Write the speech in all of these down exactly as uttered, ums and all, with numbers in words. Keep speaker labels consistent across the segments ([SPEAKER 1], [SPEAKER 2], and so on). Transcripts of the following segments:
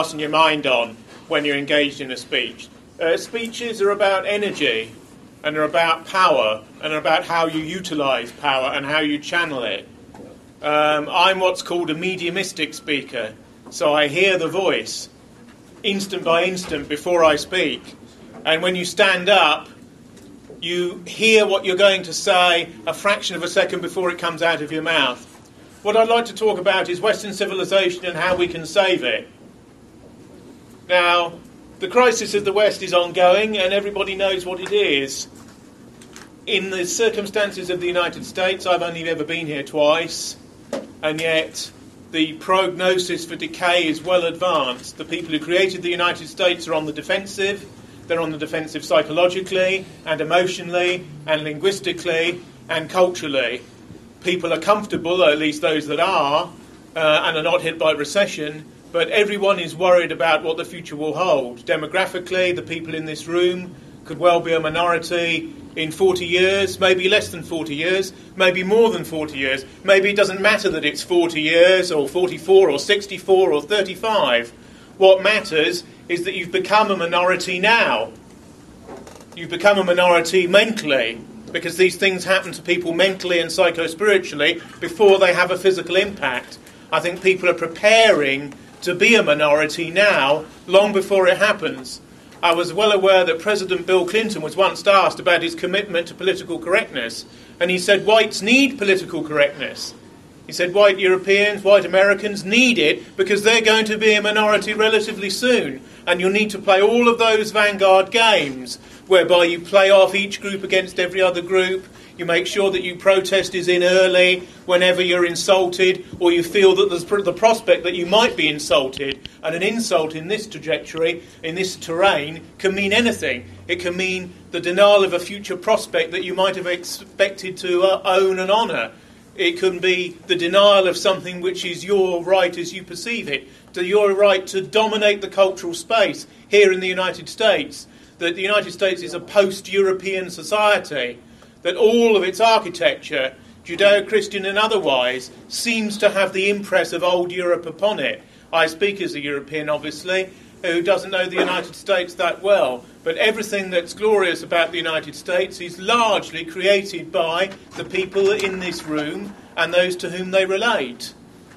[SPEAKER 1] fasten your mind on when you're engaged in a speech. Uh, speeches are about energy, and they're about power, and they're about how you utilise power and how you channel it. Um, I'm what's called a mediumistic speaker, so I hear the voice instant by instant before I speak. And when you stand up, you hear what you're going to say a fraction of a second before it comes out of your mouth. What I'd like to talk about is Western civilization and how we can save it. Now, the crisis of the West is ongoing, and everybody knows what it is. In the circumstances of the United States, I've only ever been here twice, and yet the prognosis for decay is well advanced. The people who created the United States are on the defensive. They're on the defensive psychologically and emotionally and linguistically and culturally. People are comfortable, or at least those that are, uh, and are not hit by recession, but everyone is worried about what the future will hold. Demographically, the people in this room could well be a minority in forty years, maybe less than forty years, maybe more than forty years. Maybe it doesn't matter that it's forty years or forty-four or sixty-four or thirty-five. What matters is that you've become a minority now. You've become a minority mentally, because these things happen to people mentally and psycho-spiritually before they have a physical impact. I think people are preparing to be a minority now, long before it happens. I was well aware that President Bill Clinton was once asked about his commitment to political correctness, and he said whites need political correctness. He said white Europeans, white Americans need it because they're going to be a minority relatively soon, and you'll need to play all of those vanguard games whereby you play off each group against every other group. You make sure that you protest is in early whenever you're insulted, or you feel that there's the prospect that you might be insulted. And an insult in this trajectory, in this terrain, can mean anything. It can mean the denial of a future prospect that you might have expected to uh, own and honour. It can be the denial of something which is your right as you perceive it, to your right to dominate the cultural space here in the United States. That the United States is a post-European society, that all of its architecture, Judeo-Christian and otherwise, seems to have the impress of old Europe upon it. I speak as a European, obviously, who doesn't know the United States that well, but everything that's glorious about the United States is largely created by the people in this room and those to whom they relate.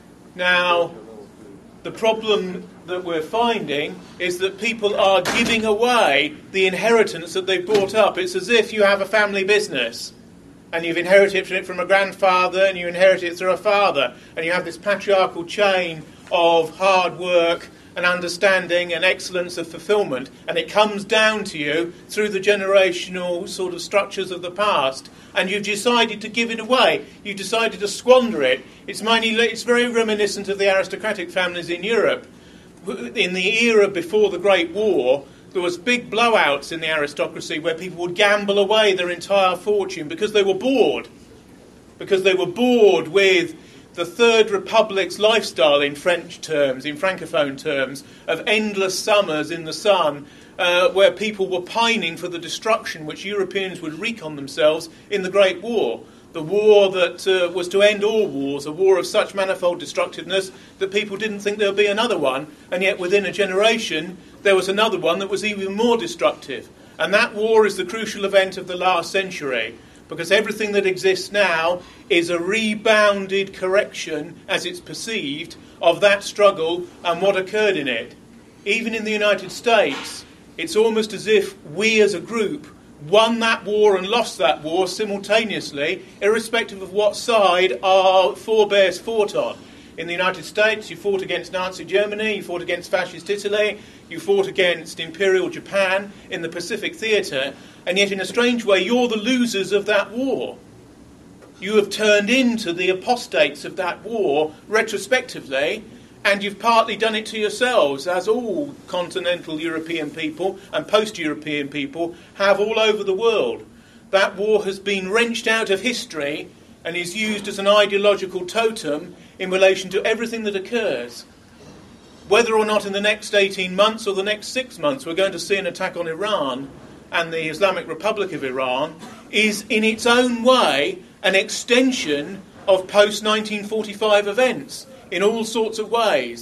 [SPEAKER 1] Now, the problem that we're finding is that people are giving away the inheritance that they've brought up. It's as if you have a family business and you've inherited it from a grandfather and you inherit it through a father, and you have this patriarchal chain of hard work and understanding and excellence of fulfillment, and it comes down to you through the generational sort of structures of the past, and you've decided to give it away. You've decided to squander it. It's, mainly, it's very reminiscent of the aristocratic families in Europe. In the era before the Great War, there was big blowouts in the aristocracy where people would gamble away their entire fortune because they were bored. Because they were bored with the Third Republic's lifestyle, in French terms, in Francophone terms, of endless summers in the sun, uh, where people were pining for the destruction which Europeans would wreak on themselves in the Great War. The war that uh, was to end all wars, a war of such manifold destructiveness that people didn't think there would be another one, and yet within a generation there was another one that was even more destructive. And that war is the crucial event of the last century, because everything that exists now is a rebounded correction, as it's perceived, of that struggle and what occurred in it. Even in the United States, it's almost as if we as a group won that war and lost that war simultaneously, irrespective of what side our forebears fought on. In the United States, you fought against Nazi Germany, you fought against fascist Italy, you fought against Imperial Japan in the Pacific Theatre, and yet in a strange way you're the losers of that war. You have turned into the apostates of that war retrospectively, and you've partly done it to yourselves, as all continental European people and post-European people have all over the world. That war has been wrenched out of history and is used as an ideological totem in relation to everything that occurs. Whether or not in the next eighteen months or the next six months we're going to see an attack on Iran and the Islamic Republic of Iran is in its own way an extension of post nineteen forty-five events in all sorts of ways.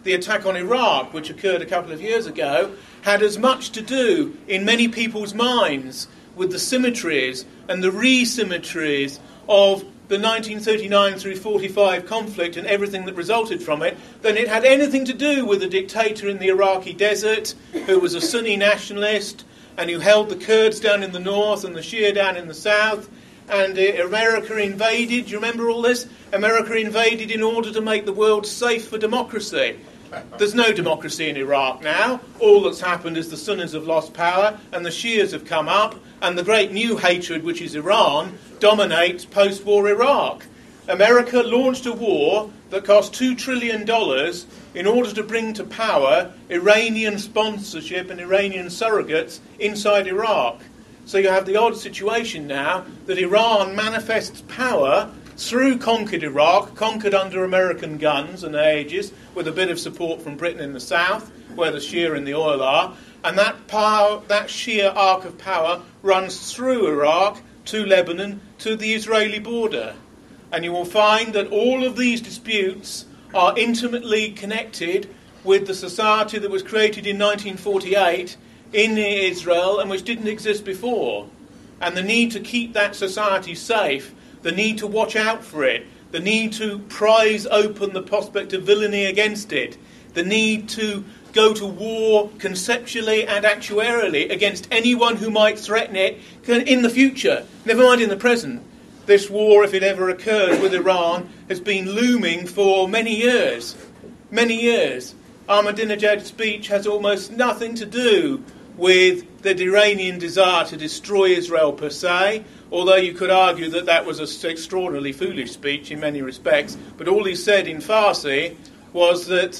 [SPEAKER 1] the attack on Iraq, which occurred a couple of years ago, had as much to do in many people's minds with the symmetries and the re-symmetries of the nineteen thirty-nine through forty-five conflict and everything that resulted from it, than it had anything to do with a dictator in the Iraqi desert who was a Sunni nationalist and who held the Kurds down in the north and the Shia down in the south. And uh, America invaded, do you remember all this? America invaded in order to make the world safe for democracy. There's no democracy in Iraq now. All that's happened is the Sunnis have lost power and the Shias have come up, and the great new hatred, which is Iran, dominates post-war Iraq. America launched a war that cost two trillion dollars in order to bring to power Iranian sponsorship and Iranian surrogates inside Iraq. So you have the odd situation now that Iran manifests power through conquered Iraq, conquered under American guns and aegis, with a bit of support from Britain in the south, where the Shia and the oil are, and that power, that Shia arc of power runs through Iraq to Lebanon to the Israeli border. And you will find that all of these disputes are intimately connected with the society that was created in nineteen forty-eight in Israel and which didn't exist before. And the need to keep that society safe, the need to watch out for it, the need to prise open the prospect of villainy against it, the need to go to war conceptually and actuarially against anyone who might threaten it in the future, never mind in the present. This war, if it ever occurs with Iran, has been looming for many years. Many years. Ahmadinejad's speech has almost nothing to do with the Iranian desire to destroy Israel per se, although you could argue that that was an extraordinarily foolish speech in many respects. But all he said in Farsi was that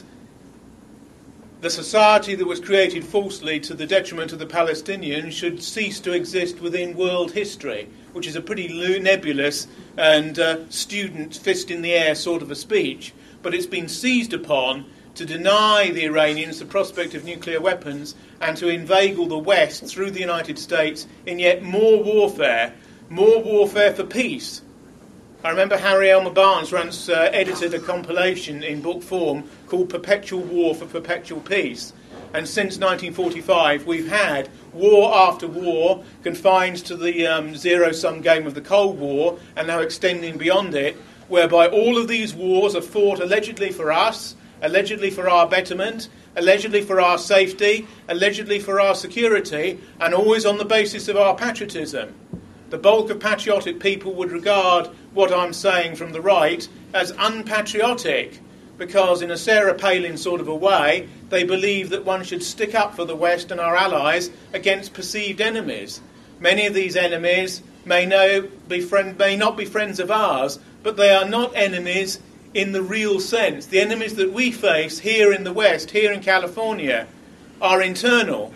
[SPEAKER 1] the society that was created falsely to the detriment of the Palestinians should cease to exist within world history, which is a pretty nebulous and uh, student fist in the air sort of a speech. But it's been seized upon to deny the Iranians the prospect of nuclear weapons and to inveigle the West through the United States in yet more warfare, more warfare for peace. I remember Harry Elmer Barnes once uh, edited a compilation in book form called Perpetual War for Perpetual Peace. And since nineteen forty-five, we've had war after war, confined to the um, zero-sum game of the Cold War, and now extending beyond it, whereby all of these wars are fought allegedly for us, allegedly for our betterment, allegedly for our safety, allegedly for our security, and always on the basis of our patriotism. The bulk of patriotic people would regard what I'm saying from the right as unpatriotic, because in a Sarah Palin sort of a way, they believe that one should stick up for the West and our allies against perceived enemies. Many of these enemies may, know, be friend, may not be friends of ours, but they are not enemies in the real sense. The enemies that we face here in the West, here in California, are internal.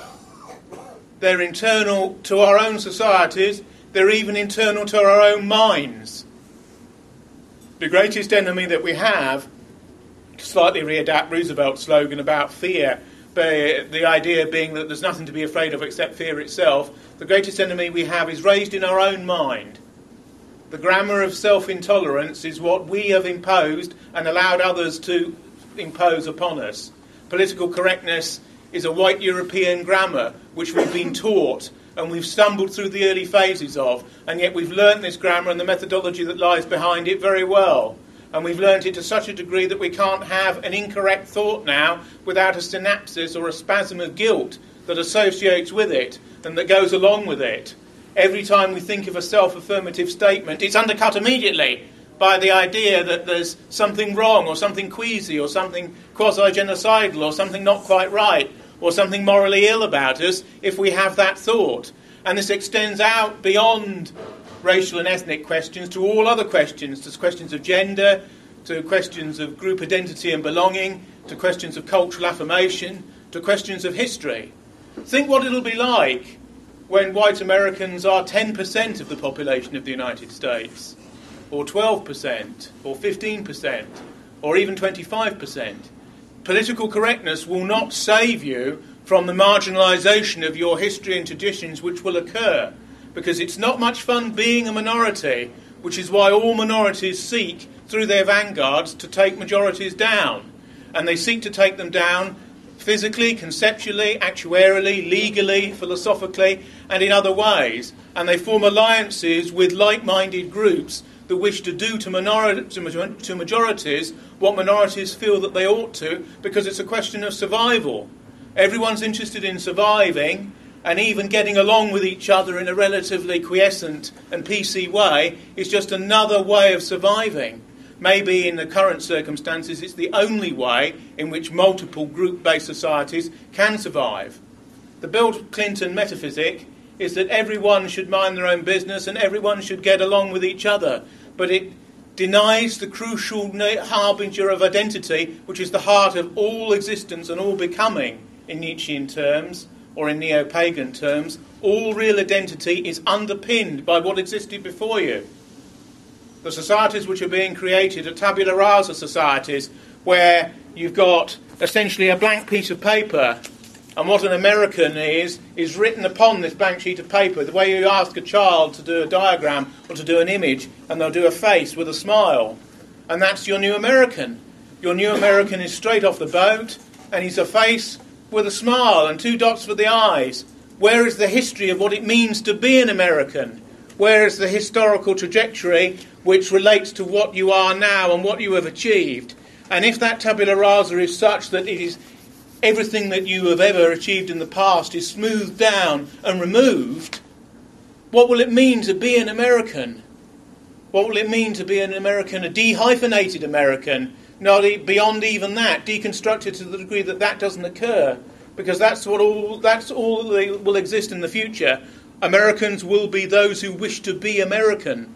[SPEAKER 1] They're internal to our own societies. They're even internal to our own minds. The greatest enemy that we have, to slightly readapt Roosevelt's slogan about fear, but the idea being that there's nothing to be afraid of except fear itself, the greatest enemy we have is raised in our own mind. The grammar of self-intolerance is what we have imposed and allowed others to impose upon us. Political correctness is a white European grammar which we've been taught and we've stumbled through the early phases of, and yet we've learnt this grammar and the methodology that lies behind it very well. And we've learnt it to such a degree that we can't have an incorrect thought now without a synapsis or a spasm of guilt that associates with it and that goes along with it. Every time we think of a self-affirmative statement, it's undercut immediately by the idea that there's something wrong or something queasy or something quasi-genocidal or something not quite right or something morally ill about us if we have that thought. And this extends out beyond racial and ethnic questions to all other questions, to questions of gender, to questions of group identity and belonging, to questions of cultural affirmation, to questions of history. Think what it'll be like when white Americans are ten percent of the population of the United States, or twelve percent, or fifteen percent, or even twenty-five percent. Political correctness will not save you from the marginalisation of your history and traditions which will occur, because it's not much fun being a minority, which is why all minorities seek, through their vanguards, to take majorities down. and they seek to take them down physically, conceptually, actuarially, legally, philosophically, and in other ways. And they form alliances with like-minded groups that wish to do to, minori- to, to majorities what minorities feel that they ought to, because it's a question of survival. Everyone's interested in surviving, and even getting along with each other in a relatively quiescent and P C way is just another way of surviving. Maybe in the current circumstances it's the only way in which multiple group-based societies can survive. The Bill Clinton metaphysic is that everyone should mind their own business and everyone should get along with each other, but it denies the crucial harbinger of identity, which is the heart of all existence and all becoming in Nietzschean terms, or in neo-pagan terms. All real identity is underpinned by what existed before you. The societies which are being created are tabula rasa societies, where you've got essentially a blank piece of paper, and what an American is, is written upon this blank sheet of paper. The way you ask a child to do a diagram or to do an image, and they'll do a face with a smile. And that's your new American. Your new American is straight off the boat, and he's a face with a smile and two dots for the eyes. Where is the history of what it means to be an American? Where is the historical trajectory which relates to what you are now and what you have achieved? And if that tabula rasa is such that it is everything that you have ever achieved in the past is smoothed down and removed, what will it mean to be an American? What will it mean to be an American, a dehyphenated American? Not beyond even that, deconstructed to the degree that that doesn't occur, because that's what all that's all that will exist in the future. Americans will be those who wish to be American.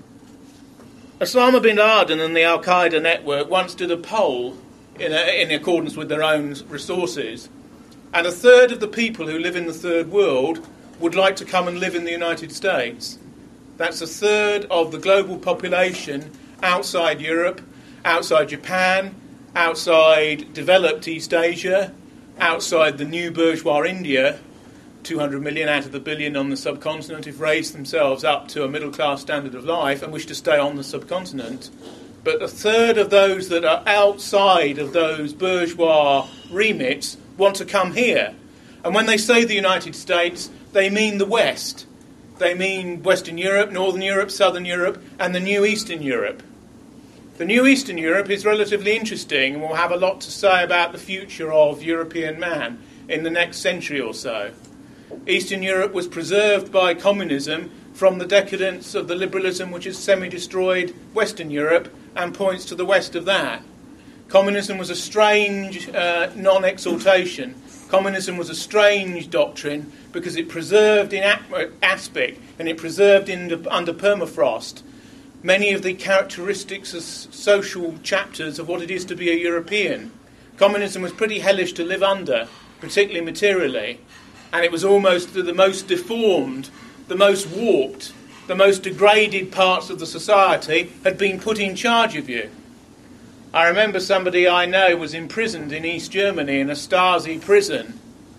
[SPEAKER 1] Osama bin Laden and the Al-Qaeda network once did a poll in, a, in accordance with their own resources, and a third of the people who live in the third world would like to come and live in the United States. That's a third of the global population outside Europe, outside Japan, outside developed East Asia, outside the new bourgeois India. two hundred million out of the billion on the subcontinent have raised themselves up to a middle-class standard of life and wish to stay on the subcontinent. But a third of those that are outside of those bourgeois remits want to come here. And when they say the United States, they mean the West. They mean Western Europe, Northern Europe, Southern Europe, and the new Eastern Europe. The new Eastern Europe is relatively interesting, and will have a lot to say about the future of European man in the next century or so. Eastern Europe was preserved by communism from the decadence of the liberalism which has semi-destroyed Western Europe and points to the west of that. Communism was a strange uh, non-exaltation. Communism was a strange doctrine because it preserved in aspic and it preserved in, under permafrost many of the characteristics of social chapters of what it is to be a European. Communism was pretty hellish to live under, particularly materially, and it was almost the most deformed, the most warped, the most degraded parts of the society had been put in charge of you. I remember somebody I know was imprisoned in East Germany in a Stasi prison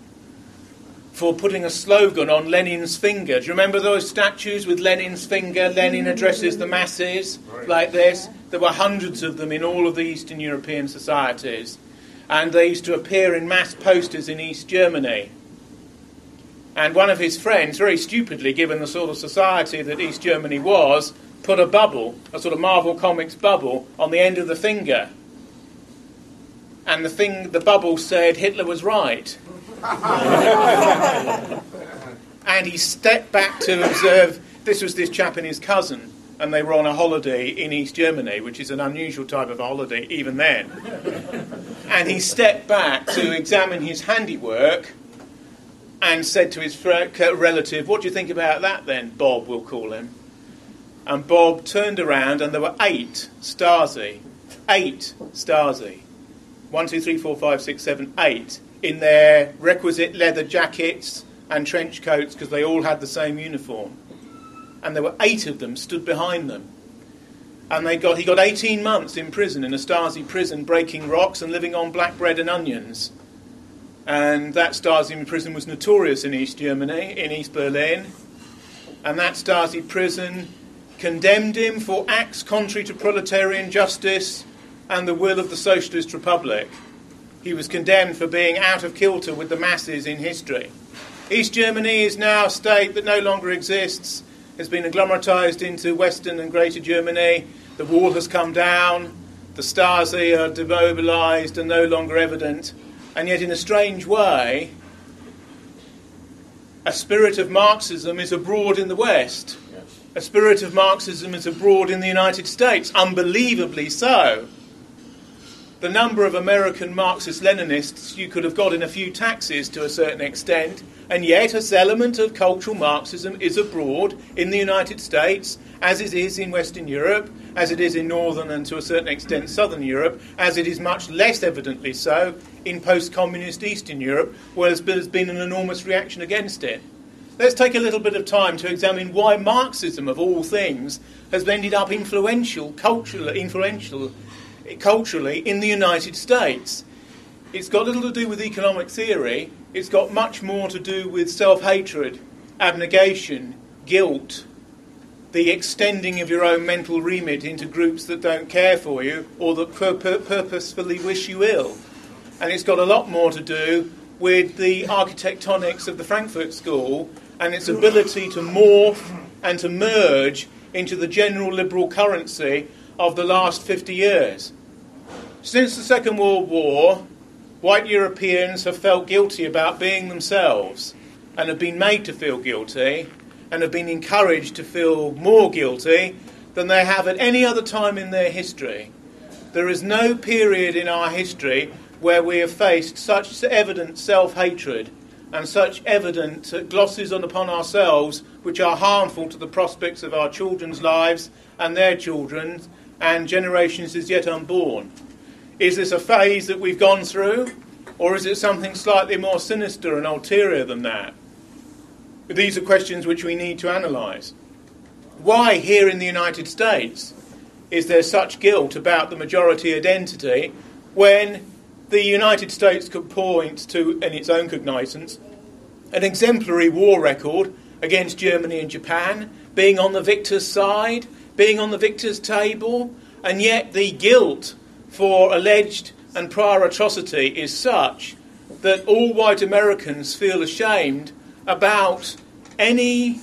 [SPEAKER 1] for putting a slogan on Lenin's finger. Do you remember those statues with Lenin's finger? Lenin addresses the masses, right, like this. There were hundreds of them in all of the Eastern European societies. And they used to appear in mass posters in East Germany. And one of his friends, very stupidly, given the sort of society that East Germany was, put a bubble, a sort of Marvel Comics bubble, on the end of the finger. And the thing, the bubble said Hitler was right. And he stepped back to observe, this was this chap and his cousin, and they were on a holiday in East Germany, which is an unusual type of holiday even then. And he stepped back to examine his handiwork and said to his relative, "What do you think about that then, Bob, we'll call him?" And Bob turned around and there were eight Stasi. Eight Stasi. One, two, three, four, five, six, seven, eight. In their requisite leather jackets and trench coats, because they all had the same uniform. And there were eight of them stood behind them. And they got he got eighteen months in prison, in a Stasi prison, breaking rocks and living on black bread and onions. And that Stasi prison was notorious in East Germany, in East Berlin. And that Stasi prison condemned him for acts contrary to proletarian justice and the will of the Socialist Republic. He was condemned for being out of kilter with the masses in history. East Germany is now a state that no longer exists, has been agglomeratized into Western and Greater Germany. The wall has come down, the Stasi are demobilized and no longer evident, and yet in a strange way, a spirit of Marxism is abroad in the West. Yes. A spirit of Marxism is abroad in the United States, unbelievably so. The number of American Marxist-Leninists you could have got in a few taxis to a certain extent, and yet a element of cultural Marxism is abroad in the United States, as it is in Western Europe, as it is in Northern and to a certain extent Southern Europe, as it is much less evidently so in post-communist Eastern Europe, where there's been an enormous reaction against it. Let's take a little bit of time to examine why Marxism, of all things, has ended up influential, culturally, influential, culturally in the United States. It's got little to do with economic theory. It's got much more to do with self-hatred, abnegation, guilt, the extending of your own mental remit into groups that don't care for you or that pur- pur- purposefully wish you ill. And it's got a lot more to do with the architectonics of the Frankfurt School and its ability to morph and to merge into the general liberal currency of the last fifty years. Since the Second World War, white Europeans have felt guilty about being themselves and have been made to feel guilty and have been encouraged to feel more guilty than they have at any other time in their history. There is no period in our history where we have faced such evident self-hatred and such evident glosses on upon ourselves which are harmful to the prospects of our children's lives and their children's and generations as yet unborn. Is this a phase that we've gone through, or is it something slightly more sinister and ulterior than that? These are questions which we need to analyse. Why here in the United States is there such guilt about the majority identity when the United States could point to, in its own cognizance, an exemplary war record against Germany and Japan, being on the victor's side, being on the victor's table, and yet the guilt for alleged and prior atrocity is such that all white Americans feel ashamed about any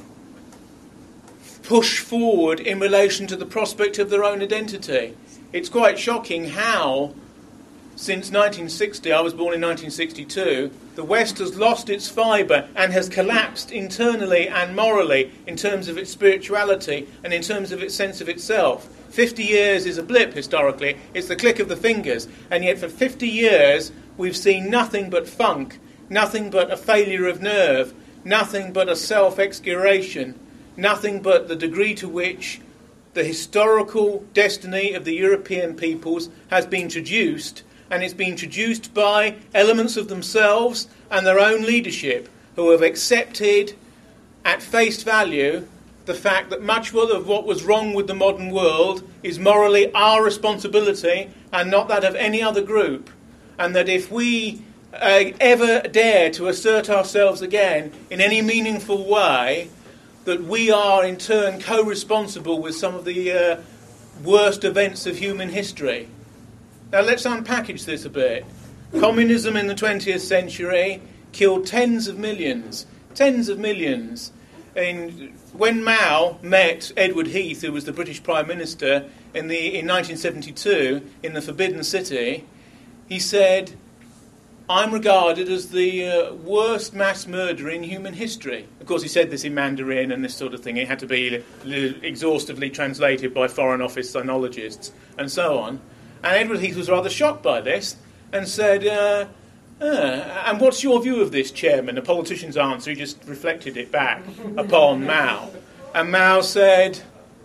[SPEAKER 1] push forward in relation to the prospect of their own identity. It's quite shocking how, since nineteen sixty, I was born in nineteen sixty-two, the West has lost its fibre and has collapsed internally and morally in terms of its spirituality and in terms of its sense of itself. Fifty years is a blip historically, it's the click of the fingers, and yet for fifty years we've seen nothing but funk, nothing but a failure of nerve, nothing but a self-excuration, nothing but the degree to which the historical destiny of the European peoples has been traduced, and it's been traduced by elements of themselves and their own leadership who have accepted at face value the fact that much of what was wrong with the modern world is morally our responsibility and not that of any other group, and that if we uh, ever dare to assert ourselves again in any meaningful way, that we are in turn co-responsible with some of the uh, worst events of human history. Now let's unpackage this a bit. Communism in the twentieth century killed tens of millions, tens of millions. In, when Mao met Edward Heath, who was the British Prime Minister, in, the, in nineteen seventy-two in the Forbidden City, he said, "I'm regarded as the uh, worst mass murderer in human history." Of course, he said this in Mandarin and this sort of thing. It had to be exhaustively translated by Foreign Office sinologists and so on. And Edward Heath was rather shocked by this and said, uh, uh, and what's your view of this, Chairman? The politician's answer, he just reflected it back upon Mao. And Mao said,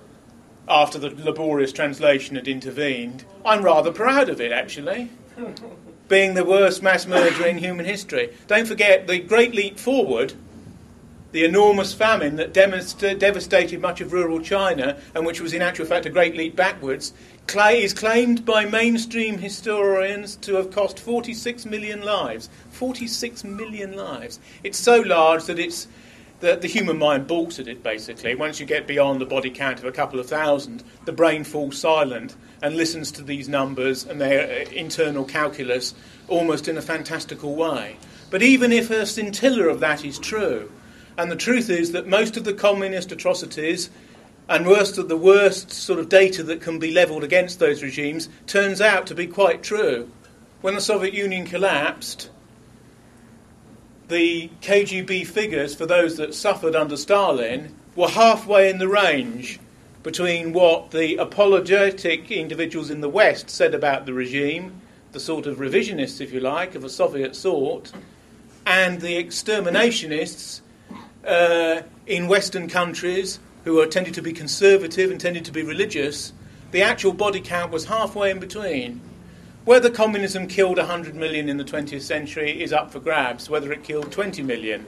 [SPEAKER 1] after the laborious translation had intervened, "I'm rather proud of it, actually, being the worst mass murderer in human history." Don't forget the Great Leap Forward, the enormous famine that demonst- devastated much of rural China, and which was in actual fact a great leap backwards, cl- is claimed by mainstream historians to have cost forty-six million lives. forty-six million lives. It's so large that it's the, the human mind balks at it, basically. Once you get beyond the body count of a couple of thousand, the brain falls silent and listens to these numbers and their internal calculus almost in a fantastical way. But even if a scintilla of that is true, and the truth is that most of the communist atrocities and worst of the worst sort of data that can be levelled against those regimes turns out to be quite true. When the Soviet Union collapsed, the K G B figures for those that suffered under Stalin were halfway in the range between what the apologetic individuals in the West said about the regime, the sort of revisionists, if you like, of a Soviet sort, and the exterminationists uh, in Western countries who are tended to be conservative and tended to be religious. The actual body count was halfway in between. Whether communism killed one hundred million in the twentieth century is up for grabs. Whether it killed twenty million,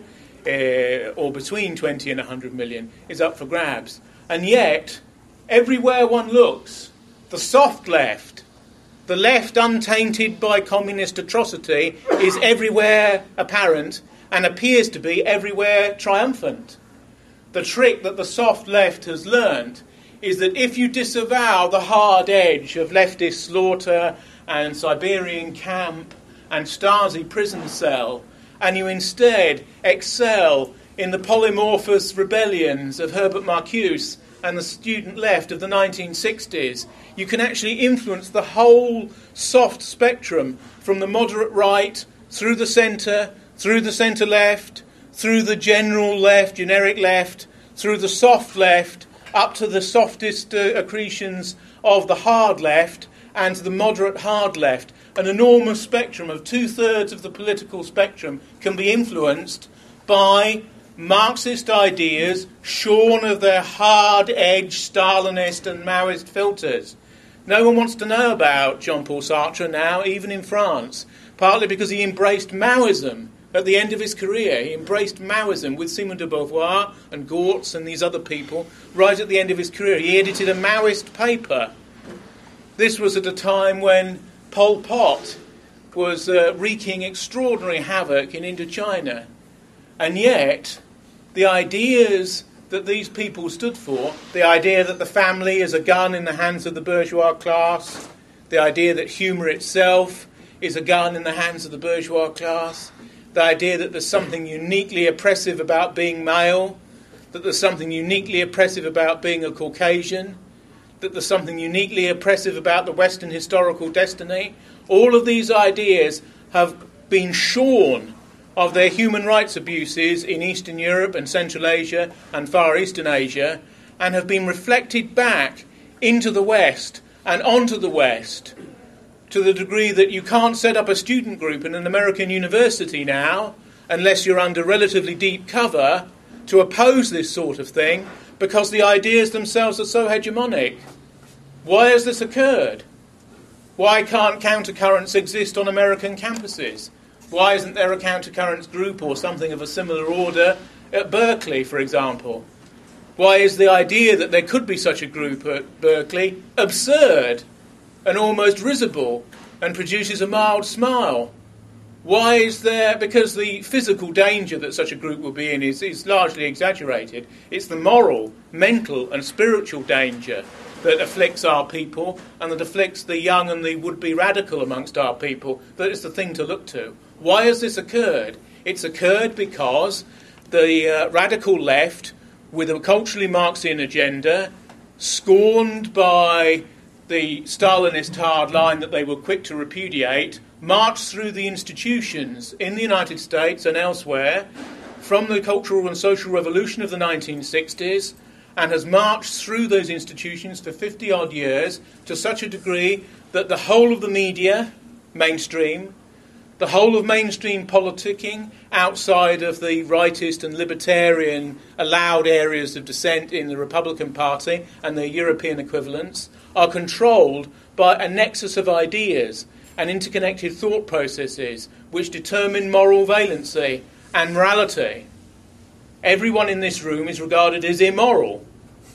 [SPEAKER 1] uh, or between twenty and one hundred million, is up for grabs. And yet, everywhere one looks, the soft left, the left untainted by communist atrocity, is everywhere apparent and appears to be everywhere triumphant. The trick that the soft left has learned is that if you disavow the hard edge of leftist slaughter and Siberian camp and Stasi prison cell, and you instead excel in the polymorphous rebellions of Herbert Marcuse and the student left of the nineteen sixties, you can actually influence the whole soft spectrum from the moderate right through the centre, through the centre left, through the general left, generic left, through the soft left, up to the softest uh, accretions of the hard left, and to the moderate hard left. An enormous spectrum of two-thirds of the political spectrum can be influenced by Marxist ideas shorn of their hard-edged Stalinist and Maoist filters. No one wants to know about Jean-Paul Sartre now, even in France, partly because he embraced Maoism at the end of his career. He embraced Maoism with Simone de Beauvoir and Gortz and these other people right at the end of his career. He edited a Maoist paper. This was at a time when Pol Pot was uh, wreaking extraordinary havoc in Indochina. And yet, the ideas that these people stood for, the idea that the family is a gun in the hands of the bourgeois class, the idea that humour itself is a gun in the hands of the bourgeois class, the idea that there's something uniquely oppressive about being male, that there's something uniquely oppressive about being a Caucasian, that there's something uniquely oppressive about the Western historical destiny. All of these ideas have been shorn of their human rights abuses in Eastern Europe and Central Asia and Far Eastern Asia, and have been reflected back into the West and onto the West, to the degree that you can't set up a student group in an American university now unless you're under relatively deep cover to oppose this sort of thing, because the ideas themselves are so hegemonic. Why has this occurred? Why can't countercurrents exist on American campuses? Why isn't there a countercurrents group or something of a similar order at Berkeley, for example? Why is the idea that there could be such a group at Berkeley absurd and almost risible and produces a mild smile? Why is there... Because the physical danger that such a group will be in is, is largely exaggerated. It's the moral, mental and spiritual danger that afflicts our people and that afflicts the young and the would-be radical amongst our people that is the thing to look to. Why has this occurred? It's occurred because the uh, radical left, with a culturally Marxian agenda, scorned by the Stalinist hard line that they were quick to repudiate, marched through the institutions in the United States and elsewhere from the Cultural and Social Revolution of the nineteen sixties, and has marched through those institutions for fifty-odd years to such a degree that the whole of the media, mainstream, the whole of mainstream politicking outside of the rightist and libertarian allowed areas of dissent in the Republican Party and their European equivalents are controlled by a nexus of ideas and interconnected thought processes which determine moral valency and morality. Everyone in this room is regarded as immoral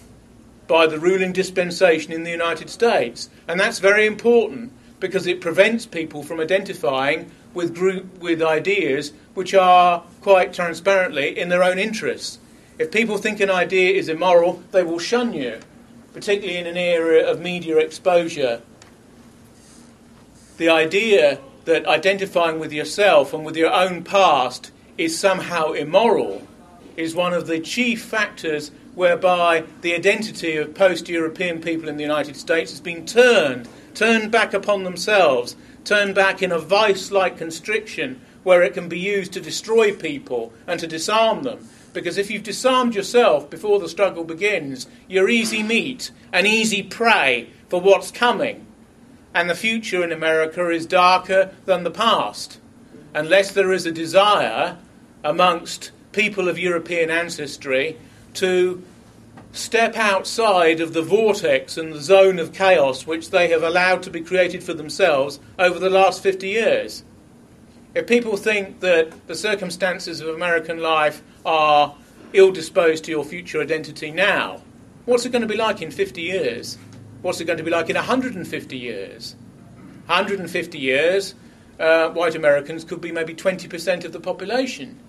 [SPEAKER 1] by the ruling dispensation in the United States. And that's very important because it prevents people from identifying with group with ideas which are quite transparently in their own interests. If people think an idea is immoral, they will shun you, particularly in an era of media exposure. The idea that identifying with yourself and with your own past is somehow immoral is one of the chief factors whereby the identity of post-European people in the United States has been turned, turned back upon themselves, turned back in a vice-like constriction where it can be used to destroy people and to disarm them. Because if you've disarmed yourself before the struggle begins, you're easy meat and easy prey for what's coming. And the future in America is darker than the past, unless there is a desire amongst people of European ancestry to step outside of the vortex and the zone of chaos which they have allowed to be created for themselves over the last fifty years. If people think that the circumstances of American life are ill-disposed to your future identity now, what's it going to be like in fifty years? What's it going to be like in one hundred fifty years? one hundred fifty years, uh, white Americans could be maybe twenty percent of the population.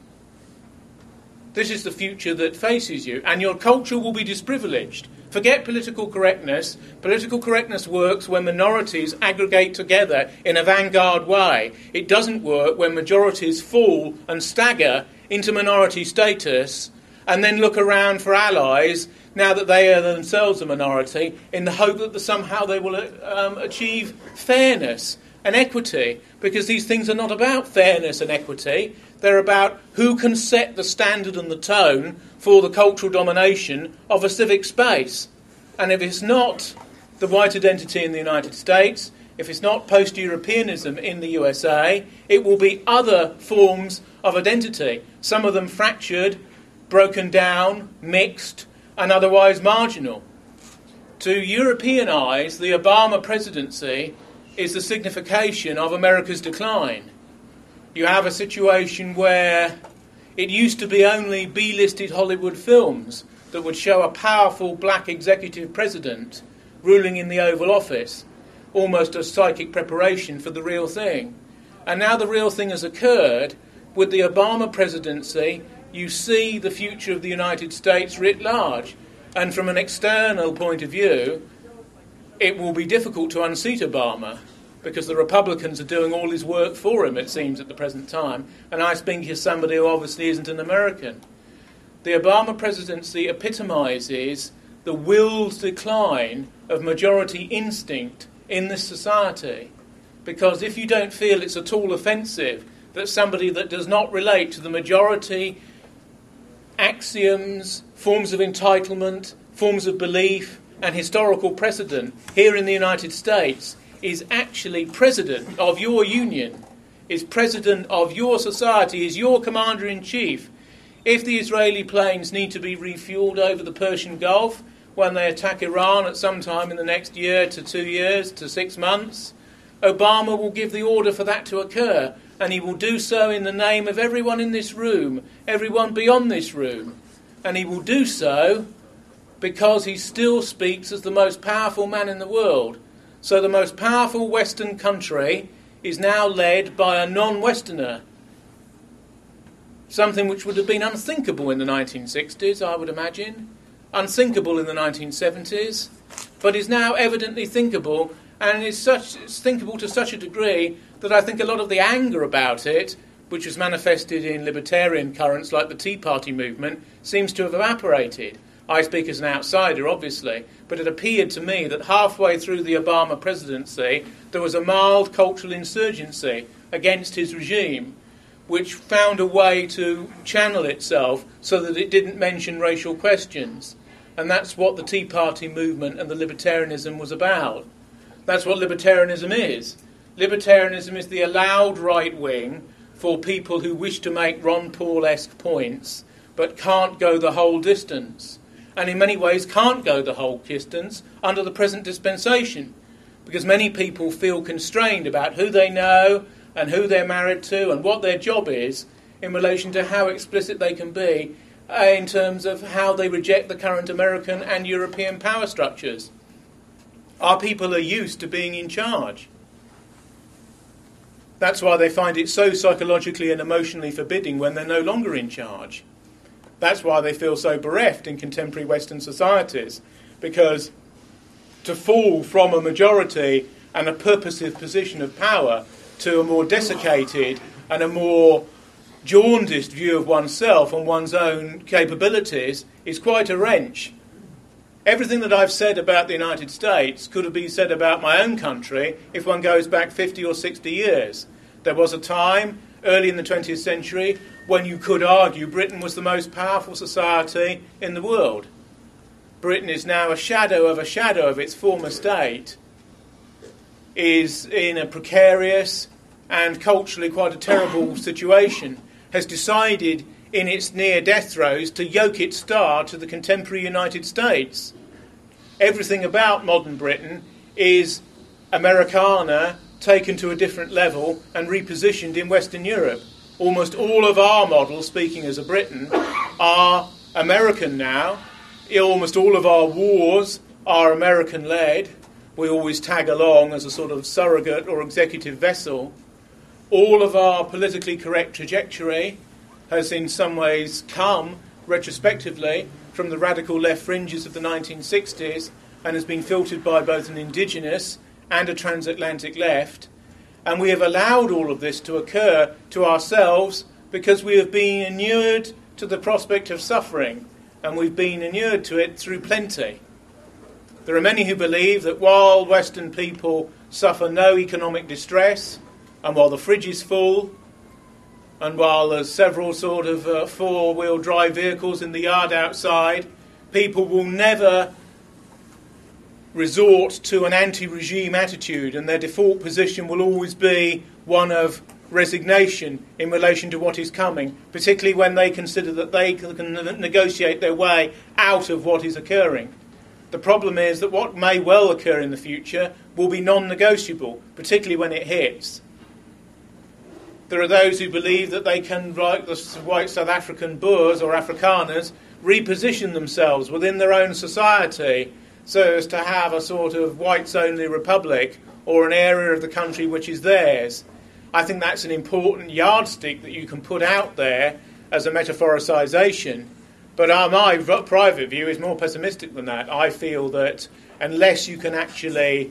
[SPEAKER 1] This is the future that faces you, and your culture will be disprivileged. Forget political correctness. Political correctness works when minorities aggregate together in a vanguard way. It doesn't work when majorities fall and stagger into minority status and then look around for allies now that they are themselves a minority in the hope that somehow they will um, achieve fairness and equity, because these things are not about fairness and equity. They're about who can set the standard and the tone for the cultural domination of a civic space. And if it's not the white identity in the United States, if it's not post-Europeanism in the U S A, it will be other forms of identity, some of them fractured, broken down, mixed, and otherwise marginal. To European eyes, the Obama presidency is the signification of America's decline. You have a situation where it used to be only B-listed Hollywood films that would show a powerful black executive president ruling in the Oval Office, almost a psychic preparation for the real thing. And now the real thing has occurred. With the Obama presidency, you see the future of the United States writ large. And from an external point of view, it will be difficult to unseat Obama, because the Republicans are doing all his work for him, it seems, at the present time. And I speak as somebody who obviously isn't an American. The Obama presidency epitomises the willed decline of majority instinct in this society. Because if you don't feel it's at all offensive that somebody that does not relate to the majority axioms, forms of entitlement, forms of belief, and historical precedent here in the United States is actually president of your union, is president of your society, is your commander-in-chief. If the Israeli planes need to be refueled over the Persian Gulf when they attack Iran at some time in the next year to two years to six months, Obama will give the order for that to occur, and he will do so in the name of everyone in this room, everyone beyond this room. And he will do so because he still speaks as the most powerful man in the world. So the most powerful Western country is now led by a non-Westerner. Something which would have been unthinkable in the nineteen sixties, I would imagine. Unthinkable in the nineteen seventies. But is now evidently thinkable, and is such it's thinkable to such a degree that I think a lot of the anger about it, which was manifested in libertarian currents like the Tea Party movement, seems to have evaporated. I speak as an outsider, obviously, but it appeared to me that halfway through the Obama presidency there was a mild cultural insurgency against his regime, which found a way to channel itself so that it didn't mention racial questions. And that's what the Tea Party movement and the libertarianism was about. That's what libertarianism is. Libertarianism is the allowed right wing for people who wish to make Ron Paul-esque points but can't go the whole distance. And in many ways can't go the whole distance under the present dispensation, because many people feel constrained about who they know and who they're married to and what their job is in relation to how explicit they can be uh, in terms of how they reject the current American and European power structures. Our people are used to being in charge. That's why they find it so psychologically and emotionally forbidding when they're no longer in charge. That's why they feel so bereft in contemporary Western societies, because to fall from a majority and a purposive position of power to a more desiccated and a more jaundiced view of oneself and one's own capabilities is quite a wrench. Everything that I've said about the United States could have been said about my own country if one goes back fifty or sixty years. There was a time, early in the twentieth century, when you could argue Britain was the most powerful society in the world. Britain is now a shadow of a shadow of its former state, is in a precarious and culturally quite a terrible situation, has decided in its near death throes to yoke its star to the contemporary United States. Everything about modern Britain is Americana taken to a different level and repositioned in Western Europe. Almost all of our models, speaking as a Briton, are American now. Almost all of our wars are American-led. We always tag along as a sort of surrogate or executive vessel. All of our politically correct trajectory has in some ways come, retrospectively, from the radical left fringes of the nineteen sixties and has been filtered by both an indigenous and a transatlantic left. And we have allowed all of this to occur to ourselves because we have been inured to the prospect of suffering, and we've been inured to it through plenty. There are many who believe that while Western people suffer no economic distress, and while the fridge is full, and while there's several sort of uh, four-wheel drive vehicles in the yard outside, people will never resort to an anti-regime attitude, and their default position will always be one of resignation in relation to what is coming, particularly when they consider that they can negotiate their way out of what is occurring. The problem is that what may well occur in the future will be non-negotiable, particularly when it hits. There are those who believe that they can, like the white South African Boers or Afrikaners, reposition themselves within their own society so as to have a sort of whites-only republic or an area of the country which is theirs. I think that's an important yardstick that you can put out there as a metaphoricization. But uh, my v- private view is more pessimistic than that. I feel that unless you can actually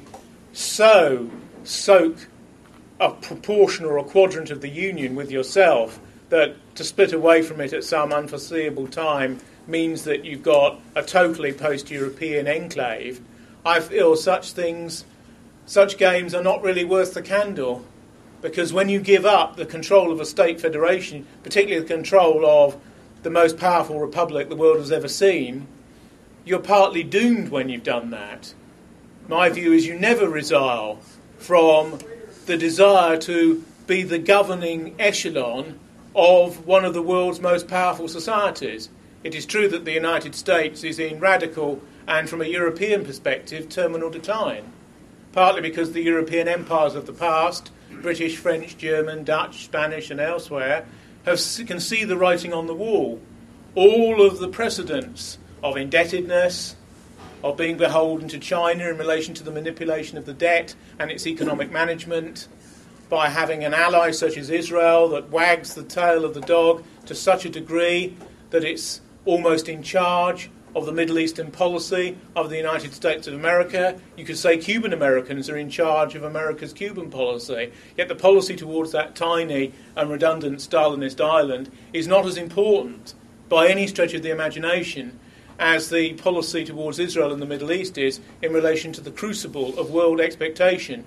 [SPEAKER 1] so soak a proportion or a quadrant of the Union with yourself, that to split away from it at some unforeseeable time means that you've got a totally post-European enclave, I feel such things, such games are not really worth the candle. Because when you give up the control of a state federation, particularly the control of the most powerful republic the world has ever seen, you're partly doomed when you've done that. My view is you never resile from the desire to be the governing echelon of one of the world's most powerful societies. It is true that the United States is in radical and, from a European perspective, terminal decline, partly because the European empires of the past, British, French, German, Dutch, Spanish and elsewhere, have, can see the writing on the wall. All of the precedents of indebtedness, of being beholden to China in relation to the manipulation of the debt and its economic management, by having an ally such as Israel that wags the tail of the dog to such a degree that it's almost in charge of the Middle Eastern policy of the United States of America. You could say Cuban Americans are in charge of America's Cuban policy, yet the policy towards that tiny and redundant Stalinist island is not as important by any stretch of the imagination as the policy towards Israel and the Middle East is in relation to the crucible of world expectation.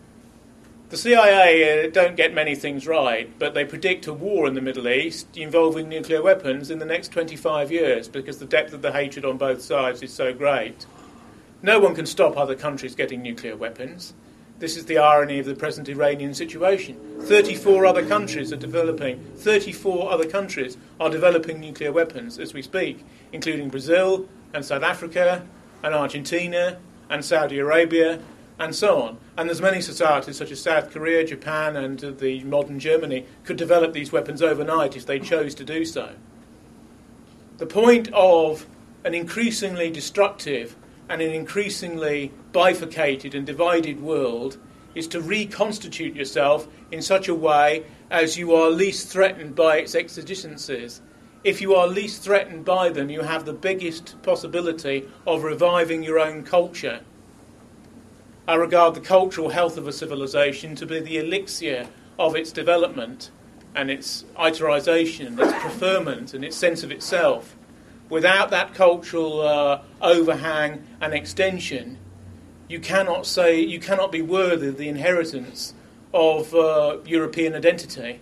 [SPEAKER 1] The C I A uh, don't get many things right, but they predict a war in the Middle East involving nuclear weapons in the next twenty-five years because the depth of the hatred on both sides is so great. No one can stop other countries getting nuclear weapons. This is the irony of the present Iranian situation. thirty-four other countries are developing, thirty-four other countries are developing nuclear weapons as we speak, including Brazil and South Africa and Argentina and Saudi Arabia and so on. And there's many societies such as South Korea, Japan and uh, the modern Germany could develop these weapons overnight if they chose to do so. The point of an increasingly destructive and an increasingly bifurcated and divided world is to reconstitute yourself in such a way as you are least threatened by its exigencies. if you are least threatened by them, you have the biggest possibility of reviving your own culture. I regard the cultural health of a civilization to be the elixir of its development and its iterization, its preferment and its sense of itself. Without that cultural uh, overhang and extension, you cannot say, you cannot be worthy of the inheritance of uh, European identity.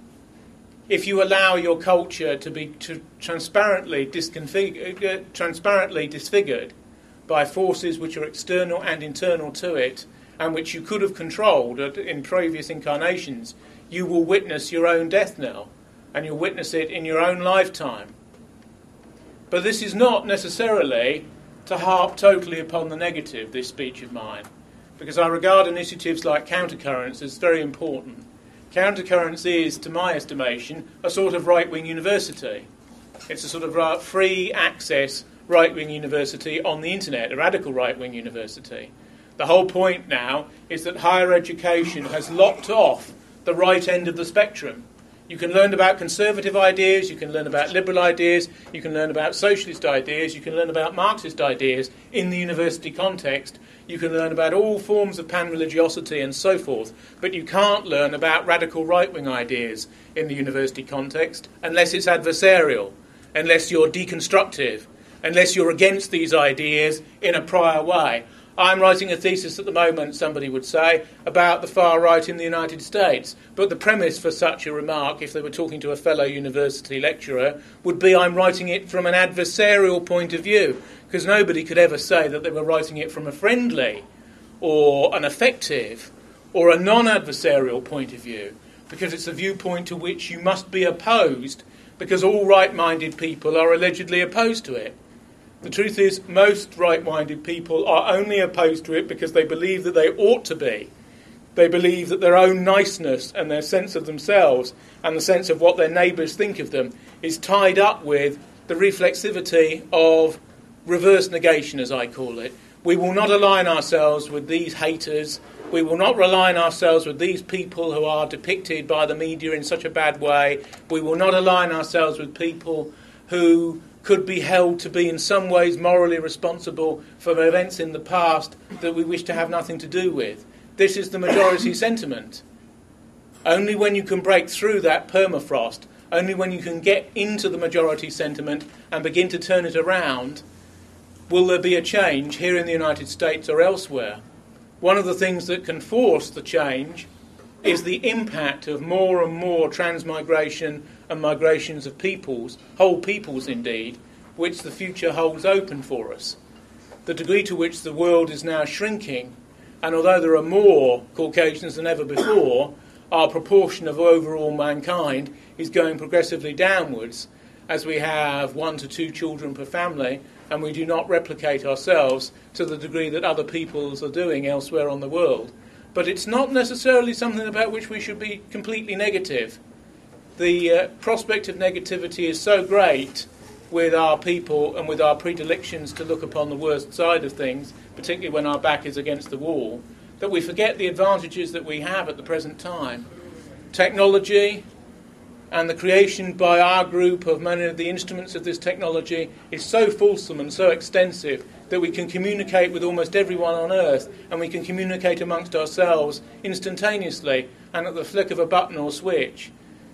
[SPEAKER 1] If you allow your culture to be to transparently, disconfig- uh, transparently disfigured by forces which are external and internal to it, and which you could have controlled in previous incarnations, you will witness your own death knell, and you'll witness it in your own lifetime. But this is not necessarily to harp totally upon the negative, this speech of mine, because I regard initiatives like Countercurrents as very important. Countercurrents is, to my estimation, a sort of right-wing university. It's a sort of free access right-wing university on the internet, a radical right-wing university. The whole point now is that higher education has locked off the right end of the spectrum. You can learn about conservative ideas, you can learn about liberal ideas, you can learn about socialist ideas, you can learn about Marxist ideas in the university context, you can learn about all forms of pan-religiosity and so forth, but you can't learn about radical right-wing ideas in the university context unless it's adversarial, unless you're deconstructive, unless you're against these ideas in a prior way. I'm writing a thesis at the moment, somebody would say, about the far right in the United States. But the premise for such a remark, if they were talking to a fellow university lecturer, would be I'm writing it from an adversarial point of view, because nobody could ever say that they were writing it from a friendly or an effective or a non-adversarial point of view, because it's a viewpoint to which you must be opposed, because all right-minded people are allegedly opposed to it. The truth is, most right-minded people are only opposed to it because they believe that they ought to be. They believe that their own niceness and their sense of themselves and the sense of what their neighbours think of them is tied up with the reflexivity of reverse negation, as I call it. We will not align ourselves with these haters. We will not align ourselves with these people who are depicted by the media in such a bad way. We will not align ourselves with people who could be held to be in some ways morally responsible for events in the past that we wish to have nothing to do with. This is the majority sentiment. Only when you can break through that permafrost, only when you can get into the majority sentiment and begin to turn it around, will there be a change here in the United States or elsewhere. One of the things that can force the change is the impact of more and more transmigration and migrations of peoples, whole peoples indeed, which the future holds open for us. The degree to which the world is now shrinking, and although there are more Caucasians than ever before, our proportion of overall mankind is going progressively downwards as we have one to two children per family, and we do not replicate ourselves to the degree that other peoples are doing elsewhere on the world. But it's not necessarily something about which we should be completely negative. The uh, prospect of negativity is so great with our people and with our predilections to look upon the worst side of things, particularly when our back is against the wall, that we forget the advantages that we have at the present time. Technology and the creation by our group of many of the instruments of this technology is so fulsome and so extensive that we can communicate with almost everyone on earth, and we can communicate amongst ourselves instantaneously and at the flick of a button or switch.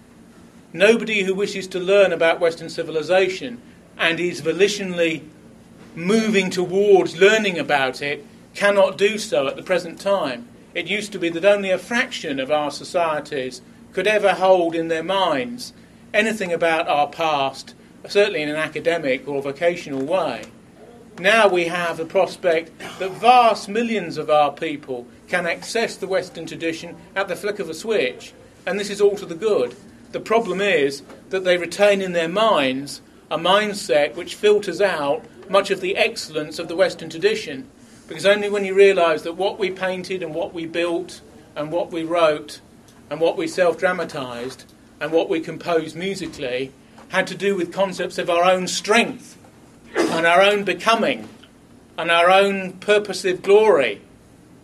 [SPEAKER 1] Nobody who wishes to learn about Western civilization and is volitionally moving towards learning about it cannot do so at the present time. It used to be that only a fraction of our societies could ever hold in their minds anything about our past, certainly in an academic or vocational way. Now we have the prospect that vast millions of our people can access the Western tradition at the flick of a switch, and this is all to the good. The problem is that they retain in their minds a mindset which filters out much of the excellence of the Western tradition, because only when you realise that what we painted and what we built and what we wrote and what we self-dramatised and what we composed musically had to do with concepts of our own strength and our own becoming and our own purposive glory.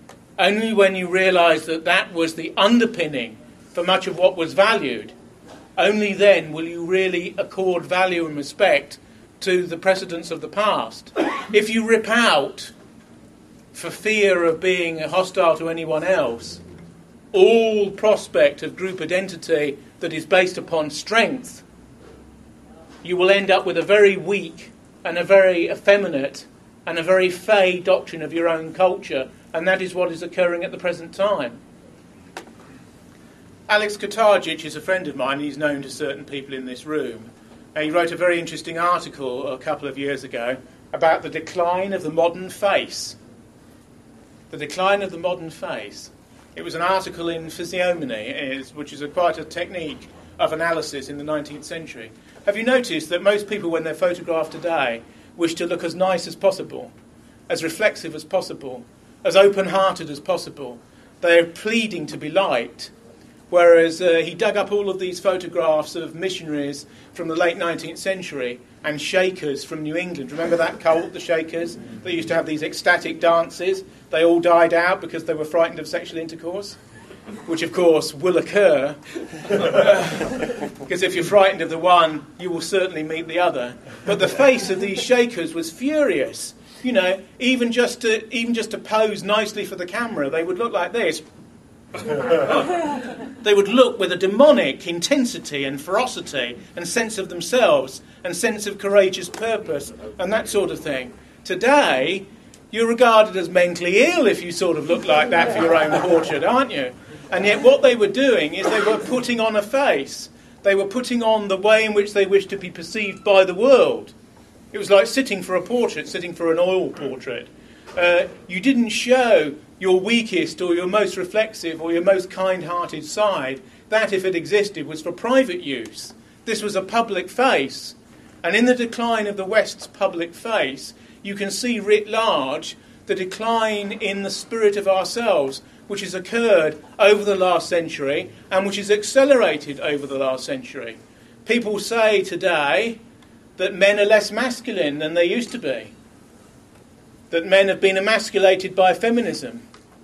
[SPEAKER 1] Only when you realise that that was the underpinning for much of what was valued, only then will you really accord value and respect to the precedents of the past. If you rip out, for fear of being hostile to anyone else, all prospect of group identity that is based upon strength, you will end up with a very weak and a very effeminate and a very fey doctrine of your own culture, and that is what is occurring at the present time. Alex Kotardzic is a friend of mine. He's known to certain people in this room. Uh, he wrote a very interesting article a couple of years ago about the decline of the modern face. The decline of the modern face. It was an article in Physiognomy, which is a, quite a technique of analysis in the nineteenth century. Have you noticed that most people, when they're photographed today, wish to look as nice as possible, as reflexive as possible, as open-hearted as possible? They're pleading to be liked. Whereas uh, he dug up all of these photographs of missionaries from the late nineteenth century and Shakers from New England. Remember that cult, the Shakers? They used to have these ecstatic dances. They all died out because they were frightened of sexual intercourse, which of course will occur. Because if you're frightened of the one, you will certainly meet the other. But the face of these Shakers was furious. You know, even just to, even just to pose nicely for the camera, they would look like this. They would look with a demonic intensity and ferocity and sense of themselves and sense of courageous purpose and that sort of thing. Today, you're regarded as mentally ill if you sort of look like that for your own portrait, aren't you? And yet what they were doing is they were putting on a face. They were putting on the way in which they wished to be perceived by the world. It was like sitting for a portrait, sitting for an oil portrait. Uh, you didn't show your weakest or your most reflexive or your most kind-hearted side. That, if it existed, was for private use. This was a public face. And in the decline of the West's public face, you can see writ large the decline in the spirit of ourselves, which has occurred over the last century and which is accelerated over the last century. People say today that men are less masculine than they used to be, that men have been emasculated by feminism,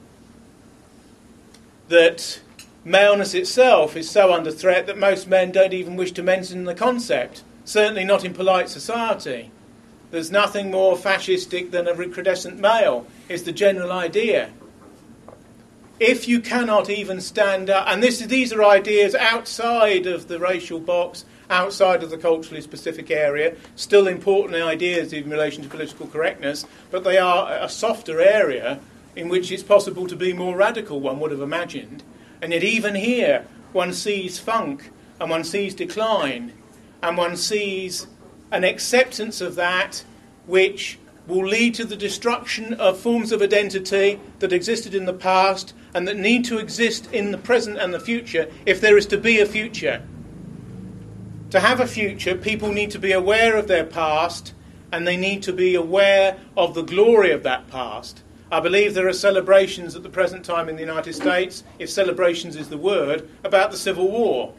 [SPEAKER 1] that maleness itself is so under threat that most men don't even wish to mention the concept, certainly not in polite society. There's nothing more fascistic than a recrudescent male, is the general idea. If you cannot even stand up, and this, these are ideas outside of the racial box, outside of the culturally specific area, still important ideas in relation to political correctness, but they are a softer area in which it's possible to be more radical, one would have imagined. And yet even here, one sees funk, and one sees decline, and one sees an acceptance of that which will lead to the destruction of forms of identity that existed in the past and that need to exist in the present and the future if there is to be a future. To have a future, people need to be aware of their past and they need to be aware of the glory of that past. I believe there are celebrations at the present time in the United States, if celebrations is the word, about the Civil War.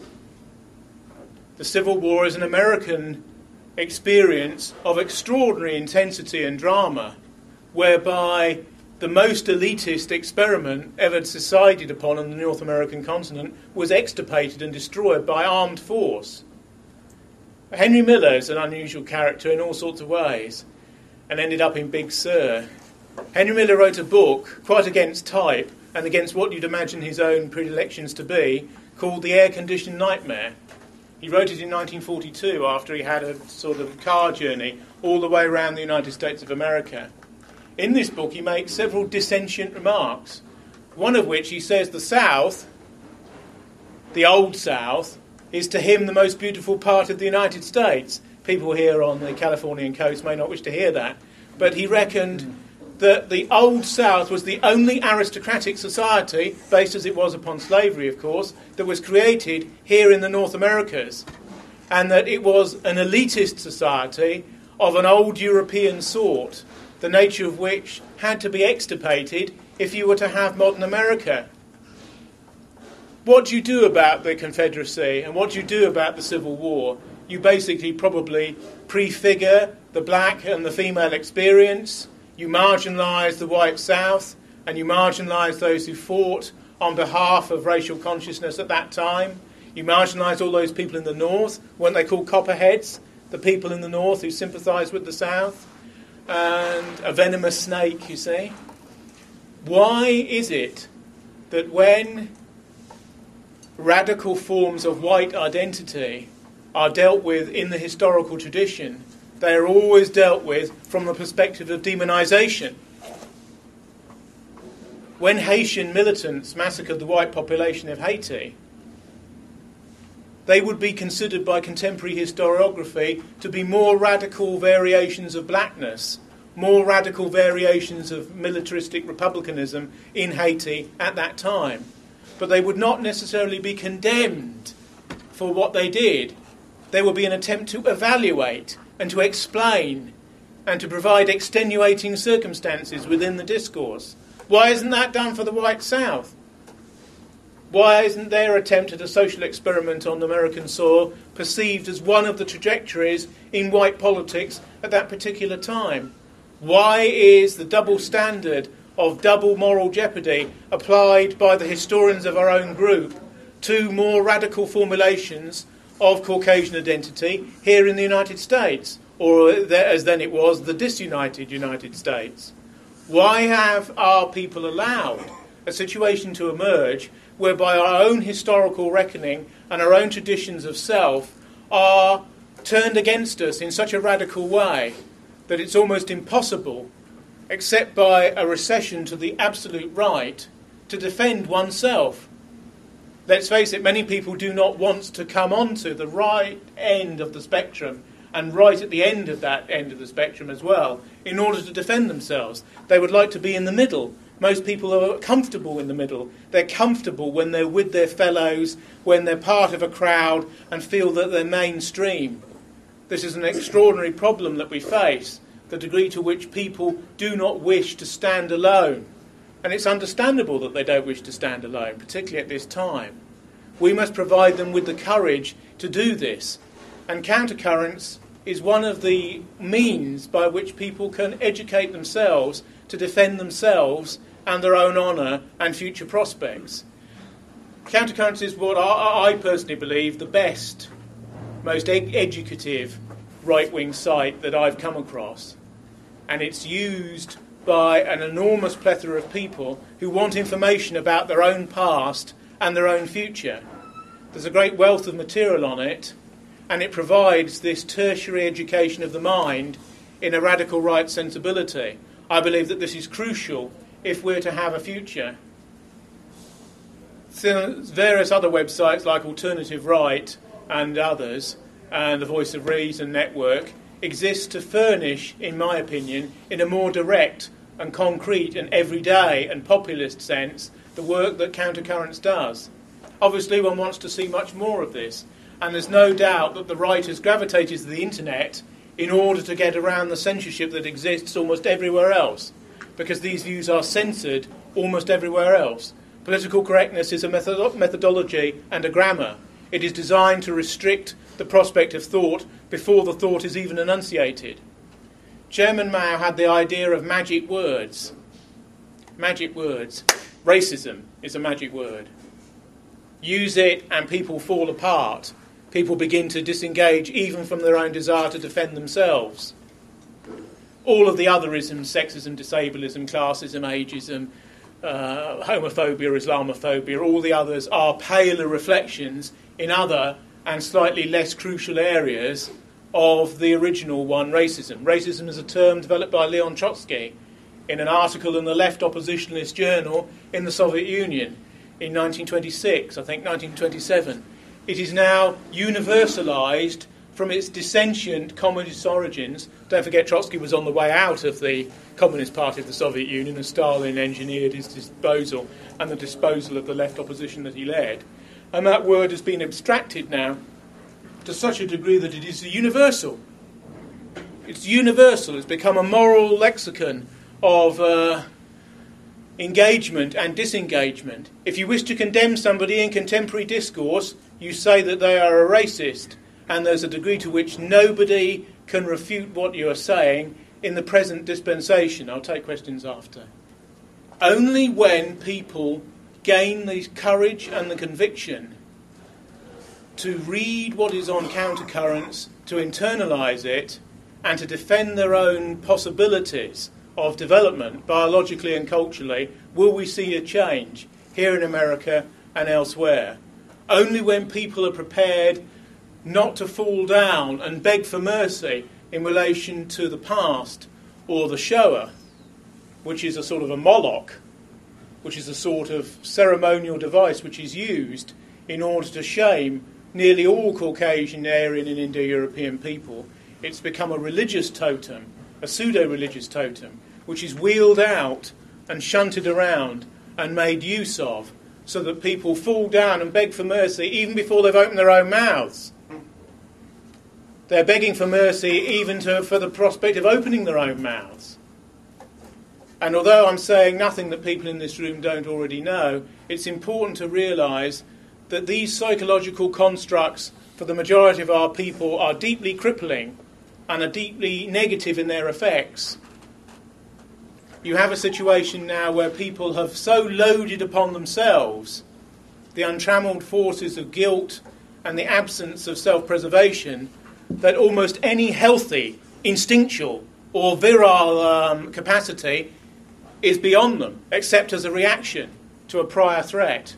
[SPEAKER 1] The Civil War is an American experience of extraordinary intensity and drama, whereby the most elitist experiment ever decided upon on the North American continent was extirpated and destroyed by armed force. Henry Miller is an unusual character in all sorts of ways and ended up in Big Sur. Henry Miller wrote a book, quite against type and against what you'd imagine his own predilections to be, called The Air-Conditioned Nightmare. He wrote it in nineteen forty-two after he had a sort of car journey all the way around the United States of America. In this book he makes several dissentient remarks, one of which he says the South, the old South, is to him the most beautiful part of the United States. People here on the Californian coast may not wish to hear that, but he reckoned that the old South was the only aristocratic society, based as it was upon slavery, of course, that was created here in the North Americas, and that it was an elitist society of an old European sort, the nature of which had to be extirpated if you were to have modern America. What do you do about the Confederacy and what do you do about the Civil War? You basically probably prefigure the black and the female experience. You marginalise the white South, and you marginalise those who fought on behalf of racial consciousness at that time. You marginalised all those people in the north. Weren't they called copperheads? The people in the north who sympathised with the south. And a venomous snake, you see. Why is it that when radical forms of white identity are dealt with in the historical tradition, they are always dealt with from the perspective of demonisation? When Haitian militants massacred the white population of Haiti, they would be considered by contemporary historiography to be more radical variations of blackness, more radical variations of militaristic republicanism in Haiti at that time. But they would not necessarily be condemned for what they did. There would be an attempt to evaluate and to explain and to provide extenuating circumstances within the discourse. Why isn't that done for the white South? Why isn't their attempt at a social experiment on American soil perceived as one of the trajectories in white politics at that particular time? Why is the double standard of double moral jeopardy applied by the historians of our own group to more radical formulations of Caucasian identity here in the United States, or as then it was, the disunited United States? Why have our people allowed a situation to emerge whereby our own historical reckoning and our own traditions of self are turned against us in such a radical way that it's almost impossible, except by a recession to the absolute right, to defend oneself? Let's face it, many people do not want to come onto the right end of the spectrum and right at the end of that end of the spectrum as well, in order to defend themselves. They would like to be in the middle. Most people are comfortable in the middle. They're comfortable when they're with their fellows, when they're part of a crowd and feel that they're mainstream. This is an extraordinary problem that we face, the degree to which people do not wish to stand alone. And it's understandable that they don't wish to stand alone, particularly at this time. We must provide them with the courage to do this. And Countercurrents is one of the means by which people can educate themselves to defend themselves and their own honour and future prospects. Countercurrents is what I, I personally believe the best, most ed- educative right-wing site that I've come across. And it's used by an enormous plethora of people who want information about their own past and their own future. There's a great wealth of material on it, and it provides this tertiary education of the mind in a radical right sensibility. I believe that this is crucial if we're to have a future. So various other websites like Alternative Right and others, and the Voice of Reason Network, exist to furnish, in my opinion, in a more direct and concrete and everyday and populist sense, the work that Countercurrents does. Obviously, one wants to see much more of this. And there's no doubt that the right has gravitated to the internet in order to get around the censorship that exists almost everywhere else, because these views are censored almost everywhere else. Political correctness is a method- methodology and a grammar. It is designed to restrict the prospect of thought before the thought is even enunciated. Chairman Mao had the idea of magic words. Magic words. Racism is a magic word. Use it and people fall apart. People begin to disengage even from their own desire to defend themselves. All of the other isms, sexism, disableism, classism, ageism, uh, homophobia, Islamophobia, all the others are paler reflections in other and slightly less crucial areas of the original one, racism. Racism is a term developed by Leon Trotsky in an article in the Left Oppositionalist Journal in the Soviet Union in nineteen twenty-six, I think nineteen twenty-seven. It is now universalised from its dissentient communist origins. Don't forget, Trotsky was on the way out of the Communist Party of the Soviet Union, and Stalin engineered his disposal and the disposal of the left opposition that he led. And that word has been abstracted now to such a degree that it is universal. It's universal. It's become a moral lexicon of uh, engagement and disengagement. If you wish to condemn somebody in contemporary discourse, you say that they are a racist, and there's a degree to which nobody can refute what you are saying in the present dispensation. I'll take questions after. Only when people gain the courage and the conviction to read what is on countercurrents, to internalise it, and to defend their own possibilities of development, biologically and culturally, will we see a change here in America and elsewhere. Only when people are prepared not to fall down and beg for mercy in relation to the past or the Shoah, which is a sort of a Moloch, which is a sort of ceremonial device which is used in order to shame nearly all Caucasian, Aryan and Indo-European people. It's become a religious totem, a pseudo-religious totem, which is wheeled out and shunted around and made use of so that people fall down and beg for mercy even before they've opened their own mouths. They're begging for mercy even to, for the prospect of opening their own mouths. And although I'm saying nothing that people in this room don't already know, it's important to realise that these psychological constructs for the majority of our people are deeply crippling and are deeply negative in their effects. You have a situation now where people have so loaded upon themselves the untrammelled forces of guilt and the absence of self-preservation that almost any healthy, instinctual or virile um, capacity is beyond them, except as a reaction to a prior threat.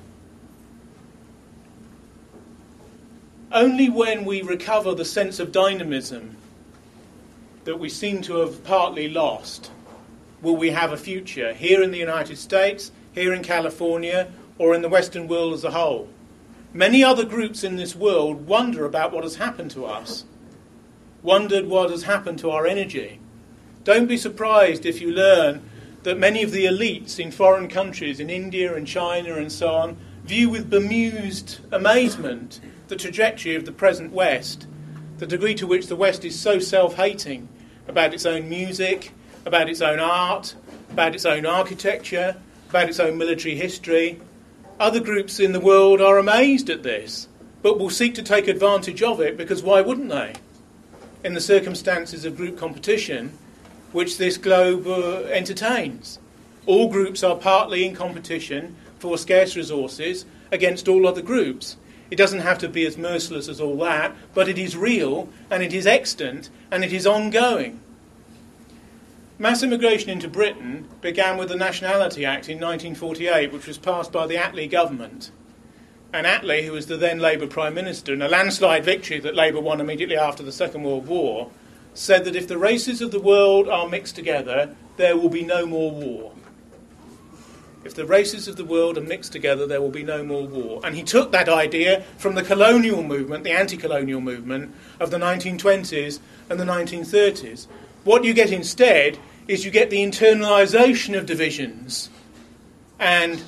[SPEAKER 1] Only when we recover the sense of dynamism that we seem to have partly lost will we have a future here in the United States, here in California, or in the Western world as a whole. Many other groups in this world wonder about what has happened to us, wondered what has happened to our energy. Don't be surprised if you learn that many of the elites in foreign countries, in India and China and so on, view with bemused amazement the trajectory of the present West, the degree to which the West is so self-hating about its own music, about its own art, about its own architecture, about its own military history. Other groups in the world are amazed at this, but will seek to take advantage of it, because why wouldn't they? In the circumstances of group competition, which this globe uh, entertains. All groups are partly in competition for scarce resources against all other groups. It doesn't have to be as merciless as all that, but it is real, and it is extant, and it is ongoing. Mass immigration into Britain began with the Nationality Act in nineteen forty-eight, which was passed by the Attlee government. And Attlee, who was the then Labour Prime Minister, in a landslide victory that Labour won immediately after the Second World War, said that if the races of the world are mixed together, there will be no more war. If the races of the world are mixed together, there will be no more war. And he took that idea from the colonial movement, the anti-colonial movement of the nineteen twenties and the nineteen thirties. What you get instead is you get the internalisation of divisions and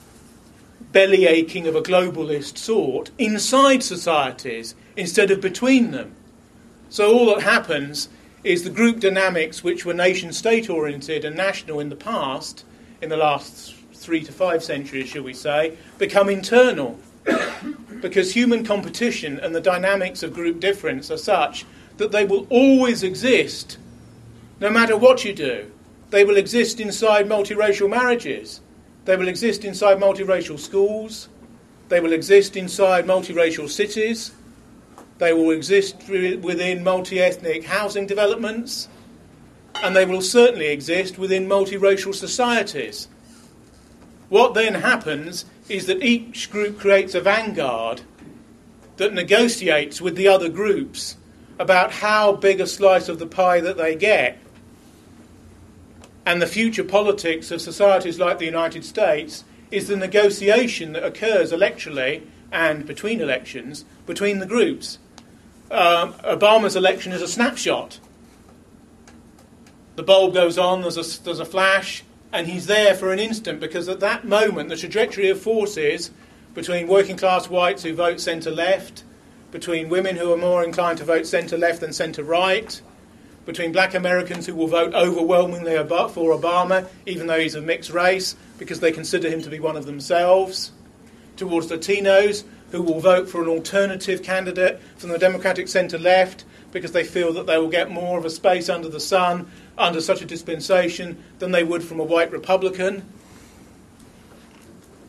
[SPEAKER 1] belly aching of a globalist sort inside societies instead of between them. So all that happens is the group dynamics, which were nation-state oriented and national in the past, in the last three to five centuries, shall we say, become internal. Because human competition and the dynamics of group difference are such that they will always exist, no matter what you do. They will exist inside multiracial marriages. They will exist inside multiracial schools. They will exist inside multiracial cities. They will exist within multi-ethnic housing developments. And they will certainly exist within multiracial societies. What then happens is that each group creates a vanguard that negotiates with the other groups about how big a slice of the pie that they get. And the future politics of societies like the United States is the negotiation that occurs electorally and between elections between the groups. Um, Obama's election is a snapshot. The bulb goes on, there's a, there's a flash, and he's there for an instant, because at that moment the trajectory of forces between working class whites who vote centre-left, between women who are more inclined to vote centre-left than centre-right, between black Americans who will vote overwhelmingly for Obama, even though he's of mixed race, because they consider him to be one of themselves, towards Latinos who will vote for an alternative candidate from the Democratic centre-left because they feel that they will get more of a space under the sun under such a dispensation than they would from a white Republican.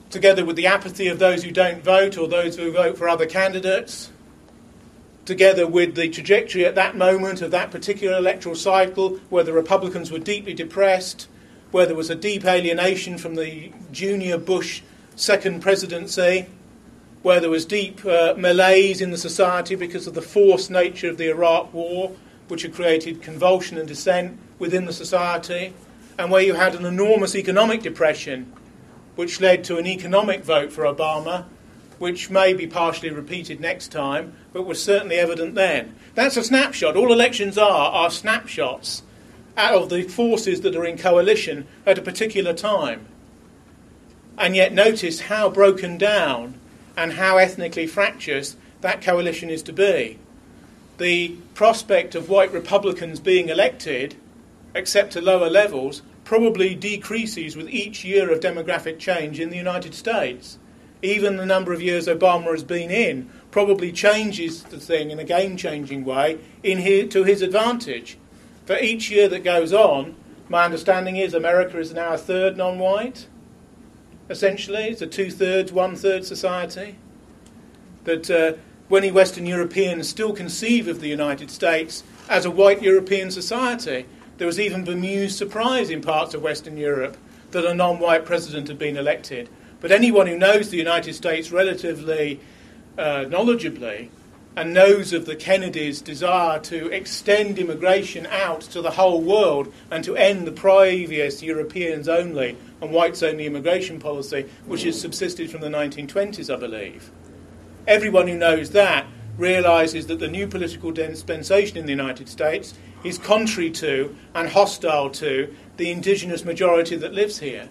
[SPEAKER 1] together with the apathy of those who don't vote or those who vote for other candidates, together with the trajectory at that moment of that particular electoral cycle where the Republicans were deeply depressed, where there was a deep alienation from the junior Bush second presidency, where there was deep uh, malaise in the society because of the forced nature of the Iraq War, which had created convulsion and dissent within the society, and where you had an enormous economic depression, which led to an economic vote for Obama, which may be partially repeated next time, but was certainly evident then. That's a snapshot. All elections are, are snapshots out of the forces that are in coalition at a particular time. And yet notice how broken down and how ethnically fractious that coalition is to be. The prospect of white Republicans being elected, except to lower levels, probably decreases with each year of demographic change in the United States. Even the number of years Obama has been in probably changes the thing in a game-changing way in his, to his advantage. For each year that goes on, my understanding is America is now a third non-white, essentially. It's a two-thirds, one-third society. That uh, many Western Europeans still conceive of the United States as a white European society. There was even bemused surprise in parts of Western Europe that a non-white president had been elected. But anyone who knows the United States relatively uh, knowledgeably and knows of the Kennedys' desire to extend immigration out to the whole world and to end the previous Europeans only and whites only immigration policy, which has subsisted from the nineteen twenties, I believe. Everyone who knows that realises that the new political dispensation in the United States is contrary to and hostile to the indigenous majority that lives here.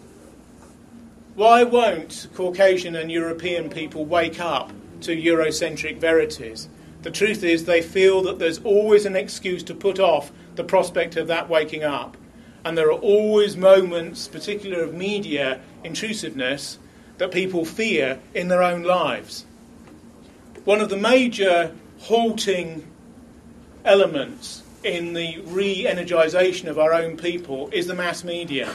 [SPEAKER 1] Why won't Caucasian and European people wake up to Eurocentric verities? The truth is they feel that there's always an excuse to put off the prospect of that waking up. And there are always moments, particularly of media intrusiveness, that people fear in their own lives. One of the major halting elements in the re-energisation of our own people is the mass media,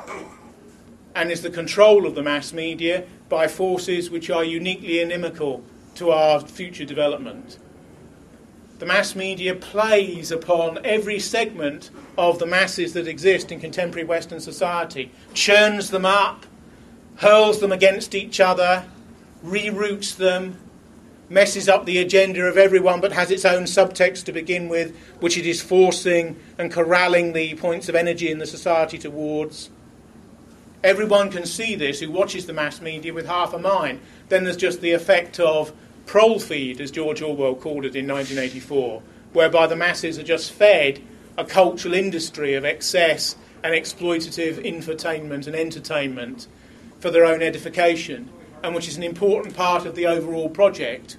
[SPEAKER 1] and is the control of the mass media by forces which are uniquely inimical to our future development. The mass media plays upon every segment of the masses that exist in contemporary Western society, churns them up, hurls them against each other, reroutes them, messes up the agenda of everyone, but has its own subtext to begin with, which it is forcing and corralling the points of energy in the society towards. Everyone can see this who watches the mass media with half a mind. Then there's just the effect of prole feed, as George Orwell called it in nineteen eighty-four, whereby the masses are just fed a cultural industry of excess and exploitative infotainment and entertainment for their own edification, and which is an important part of the overall project.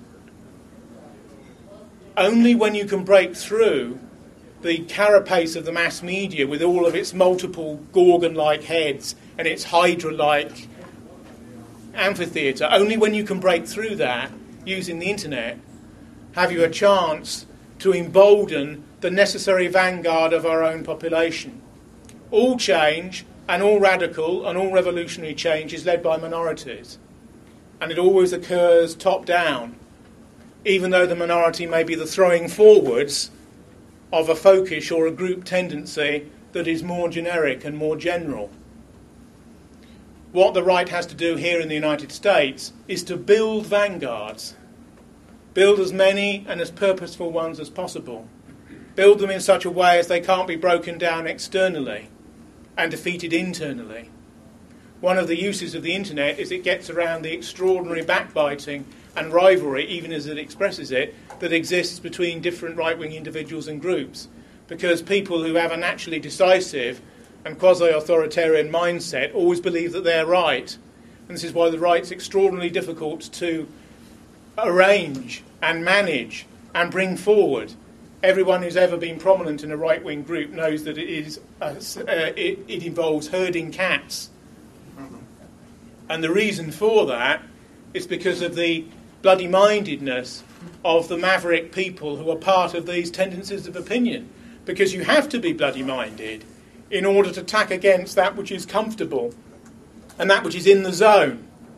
[SPEAKER 1] Only when you can break through the carapace of the mass media with all of its multiple Gorgon-like heads and its Hydra-like amphitheatre, only when you can break through that using the internet have you a chance to embolden the necessary vanguard of our own population. All change and all radical and all revolutionary change is led by minorities, and it always occurs top down, even though the minority may be the throwing forwards of a folkish or a group tendency that is more generic and more general. What the right has to do here in the United States is to build vanguards, build as many and as purposeful ones as possible, build them in such a way as they can't be broken down externally and defeated internally. One of the uses of the internet is it gets around the extraordinary backbiting and rivalry, even as it expresses it, that exists between different right-wing individuals and groups, because people who have a naturally decisive and quasi-authoritarian mindset always believe that they're right. And this is why the right's extraordinarily difficult to arrange and manage and bring forward. Everyone who's ever been prominent in a right-wing group knows that it is uh, uh, it, it involves herding cats. And the reason for that is because of the bloody-mindedness of the maverick people who are part of these tendencies of opinion. Because you have to be bloody-minded in order to tack against that which is comfortable and that which is in the zone.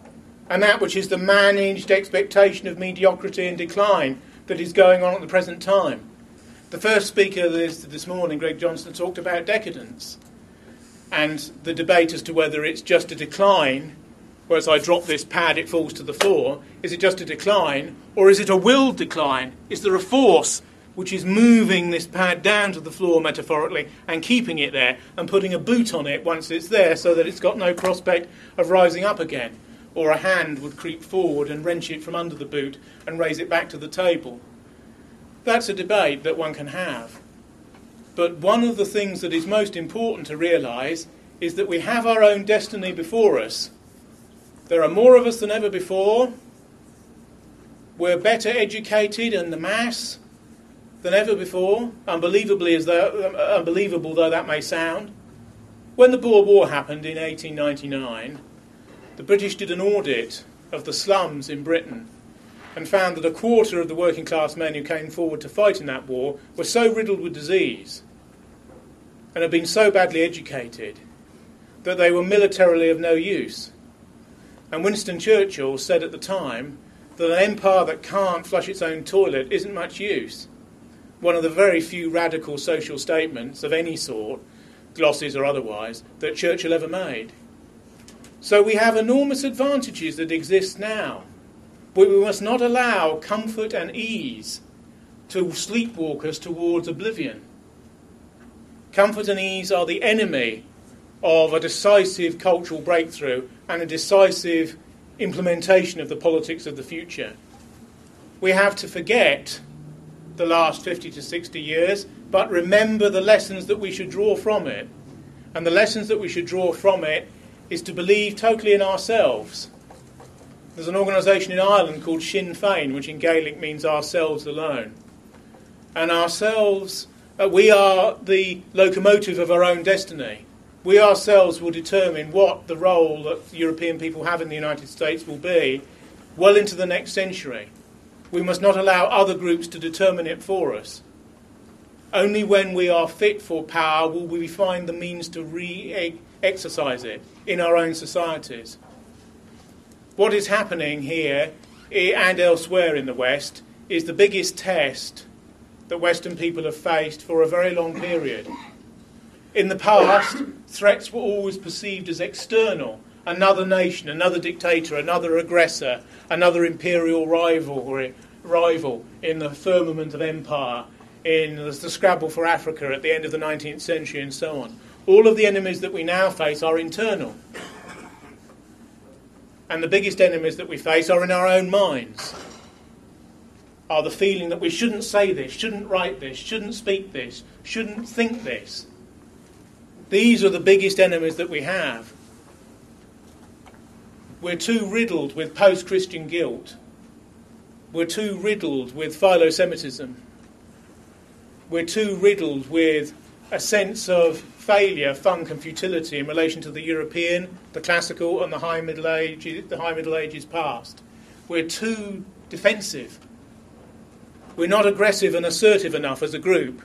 [SPEAKER 1] and that which is the managed expectation of mediocrity and decline that is going on at the present time. The first speaker this, this morning, Greg Johnson, talked about decadence and the debate as to whether it's just a decline, whereas I drop this pad, it falls to the floor. Is it just a decline, or is it a willed decline? Is there a force which is moving this pad down to the floor, metaphorically, and keeping it there, and putting a boot on it once it's there so that it's got no prospect of rising up again? Or a hand would creep forward and wrench it from under the boot and raise it back to the table. That's a debate that one can have. But one of the things that is most important to realise is that we have our own destiny before us. There are more of us than ever before. We're better educated in the mass than ever before, unbelievably as though, uh, unbelievable though that may sound. When the Boer War happened in eighteen ninety-nine, the British did an audit of the slums in Britain and found that a quarter of the working class men who came forward to fight in that war were so riddled with disease and had been so badly educated that they were militarily of no use. And Winston Churchill said at the time that an empire that can't flush its own toilet isn't much use. One of the very few radical social statements of any sort, glosses or otherwise, that Churchill ever made. So we have enormous advantages that exist now. But we must not allow comfort and ease to sleepwalk us towards oblivion. Comfort and ease are the enemy of a decisive cultural breakthrough and a decisive implementation of the politics of the future. We have to forget the last fifty to sixty years, but remember the lessons that we should draw from it. And the lessons that we should draw from it is to believe totally in ourselves. There's an organisation in Ireland called Sinn Féin, which in Gaelic means ourselves alone. And ourselves, uh, we are the locomotive of our own destiny. We ourselves will determine what the role that European people have in the United States will be well into the next century. We must not allow other groups to determine it for us. Only when we are fit for power will we find the means to re-exercise it in our own societies. What is happening here and elsewhere in the West is the biggest test that Western people have faced for a very long period. In the past, threats were always perceived as external. Another nation, another dictator, another aggressor, another imperial rival, rival in the firmament of empire, in the scrabble for Africa at the end of the nineteenth century and so on. All of the enemies that we now face are internal. And the biggest enemies that we face are in our own minds. Are the feeling that we shouldn't say this, shouldn't write this, shouldn't speak this, shouldn't think this. These are the biggest enemies that we have. We're too riddled with post-Christian guilt. We're too riddled with philo-Semitism. We're too riddled with a sense of failure, funk and futility in relation to the European, the classical and the high Middle Age, the high Middle Ages past. We're too defensive. We're not aggressive and assertive enough as a group.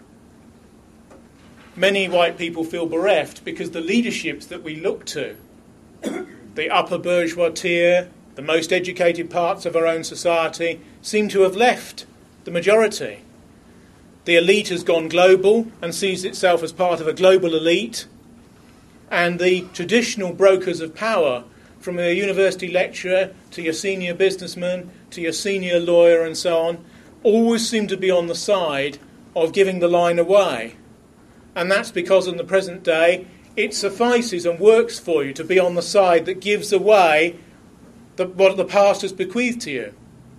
[SPEAKER 1] Many white people feel bereft because the leaderships that we look to, the upper bourgeois tier, the most educated parts of our own society, seem to have left the majority. The elite has gone global and sees itself as part of a global elite, and the traditional brokers of power, from a university lecturer to your senior businessman to your senior lawyer and so on, always seem to be on the side of giving the line away. And that's because in the present day it suffices and works for you to be on the side that gives away the, what the past has bequeathed to you.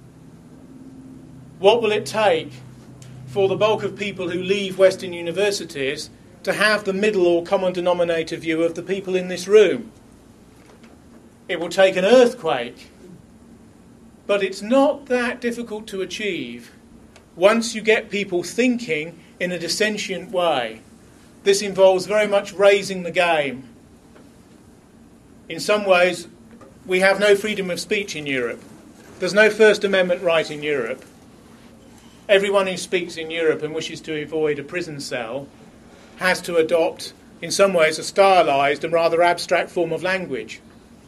[SPEAKER 1] What will it take for the bulk of people who leave Western universities to have the middle or common denominator view of the people in this room? It will take an earthquake, but it's not that difficult to achieve once you get people thinking in a dissentient way. This involves very much raising the game. In some ways, we have no freedom of speech in Europe. There's no First Amendment right in Europe. Everyone who speaks in Europe and wishes to avoid a prison cell has to adopt, in some ways, a stylised and rather abstract form of language.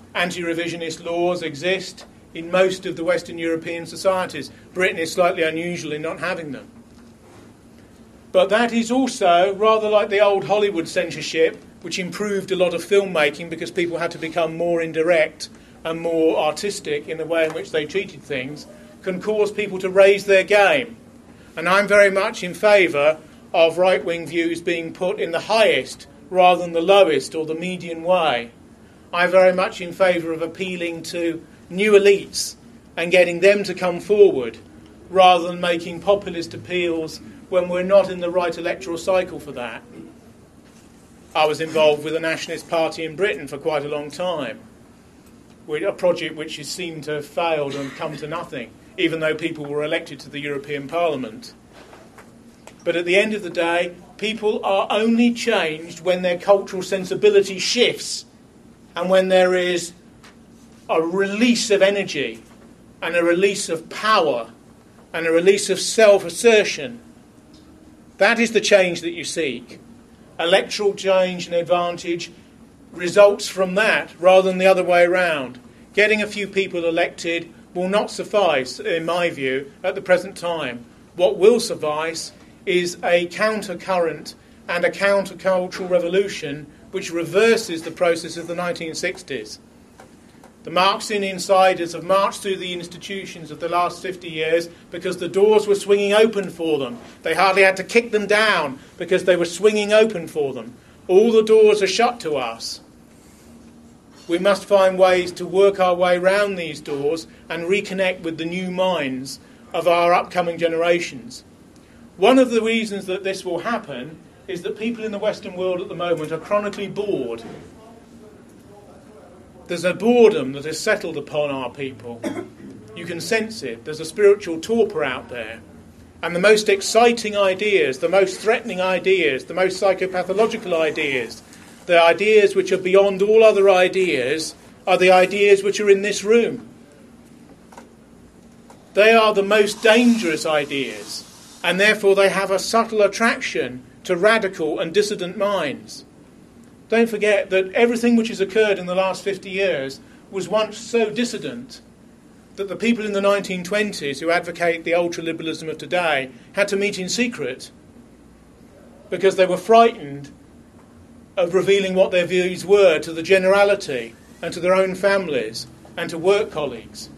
[SPEAKER 1] anti-revisionist laws exist in most of the Western European societies. Britain is slightly unusual in not having them. But that is also rather like the old Hollywood censorship, which improved a lot of filmmaking because people had to become more indirect and more artistic in the way in which they treated things, can cause people to raise their game. And I'm very much in favour of right-wing views being put in the highest rather than the lowest or the median way. I'm very much in favour of appealing to new elites and getting them to come forward rather than making populist appeals when we're not in the right electoral cycle for that. I was involved with the Nationalist Party in Britain for quite a long time, with a project which has seemed to have failed and come to nothing, even though people were elected to the European Parliament. But at the end of the day, people are only changed when their cultural sensibility shifts and when there is a release of energy and a release of power and a release of self-assertion. That is the change that you seek. Electoral change and advantage results from that rather than the other way around. Getting a few people elected will not suffice, in my view, at the present time. What will suffice is a counter-current and a counter-cultural revolution which reverses the process of the nineteen sixties. The Marxian insiders have marched through the institutions of the last fifty years because the doors were swinging open for them. They hardly had to kick them down because they were swinging open for them. All the doors are shut to us. We must find ways to work our way round these doors and reconnect with the new minds of our upcoming generations. One of the reasons that this will happen is that people in the Western world at the moment are chronically bored. There's a boredom that has settled upon our people. You can sense it. There's a spiritual torpor out there. And the most exciting ideas, the most threatening ideas, the most psychopathological ideas, the ideas which are beyond all other ideas, are the ideas which are in this room. They are the most dangerous ideas, and therefore they have a subtle attraction to radical and dissident minds. Don't forget that everything which has occurred in the last fifty years was once so dissident that the people in the nineteen twenties who advocate the ultraliberalism of today had to meet in secret because they were frightened of revealing what their views were to the generality and to their own families and to work colleagues.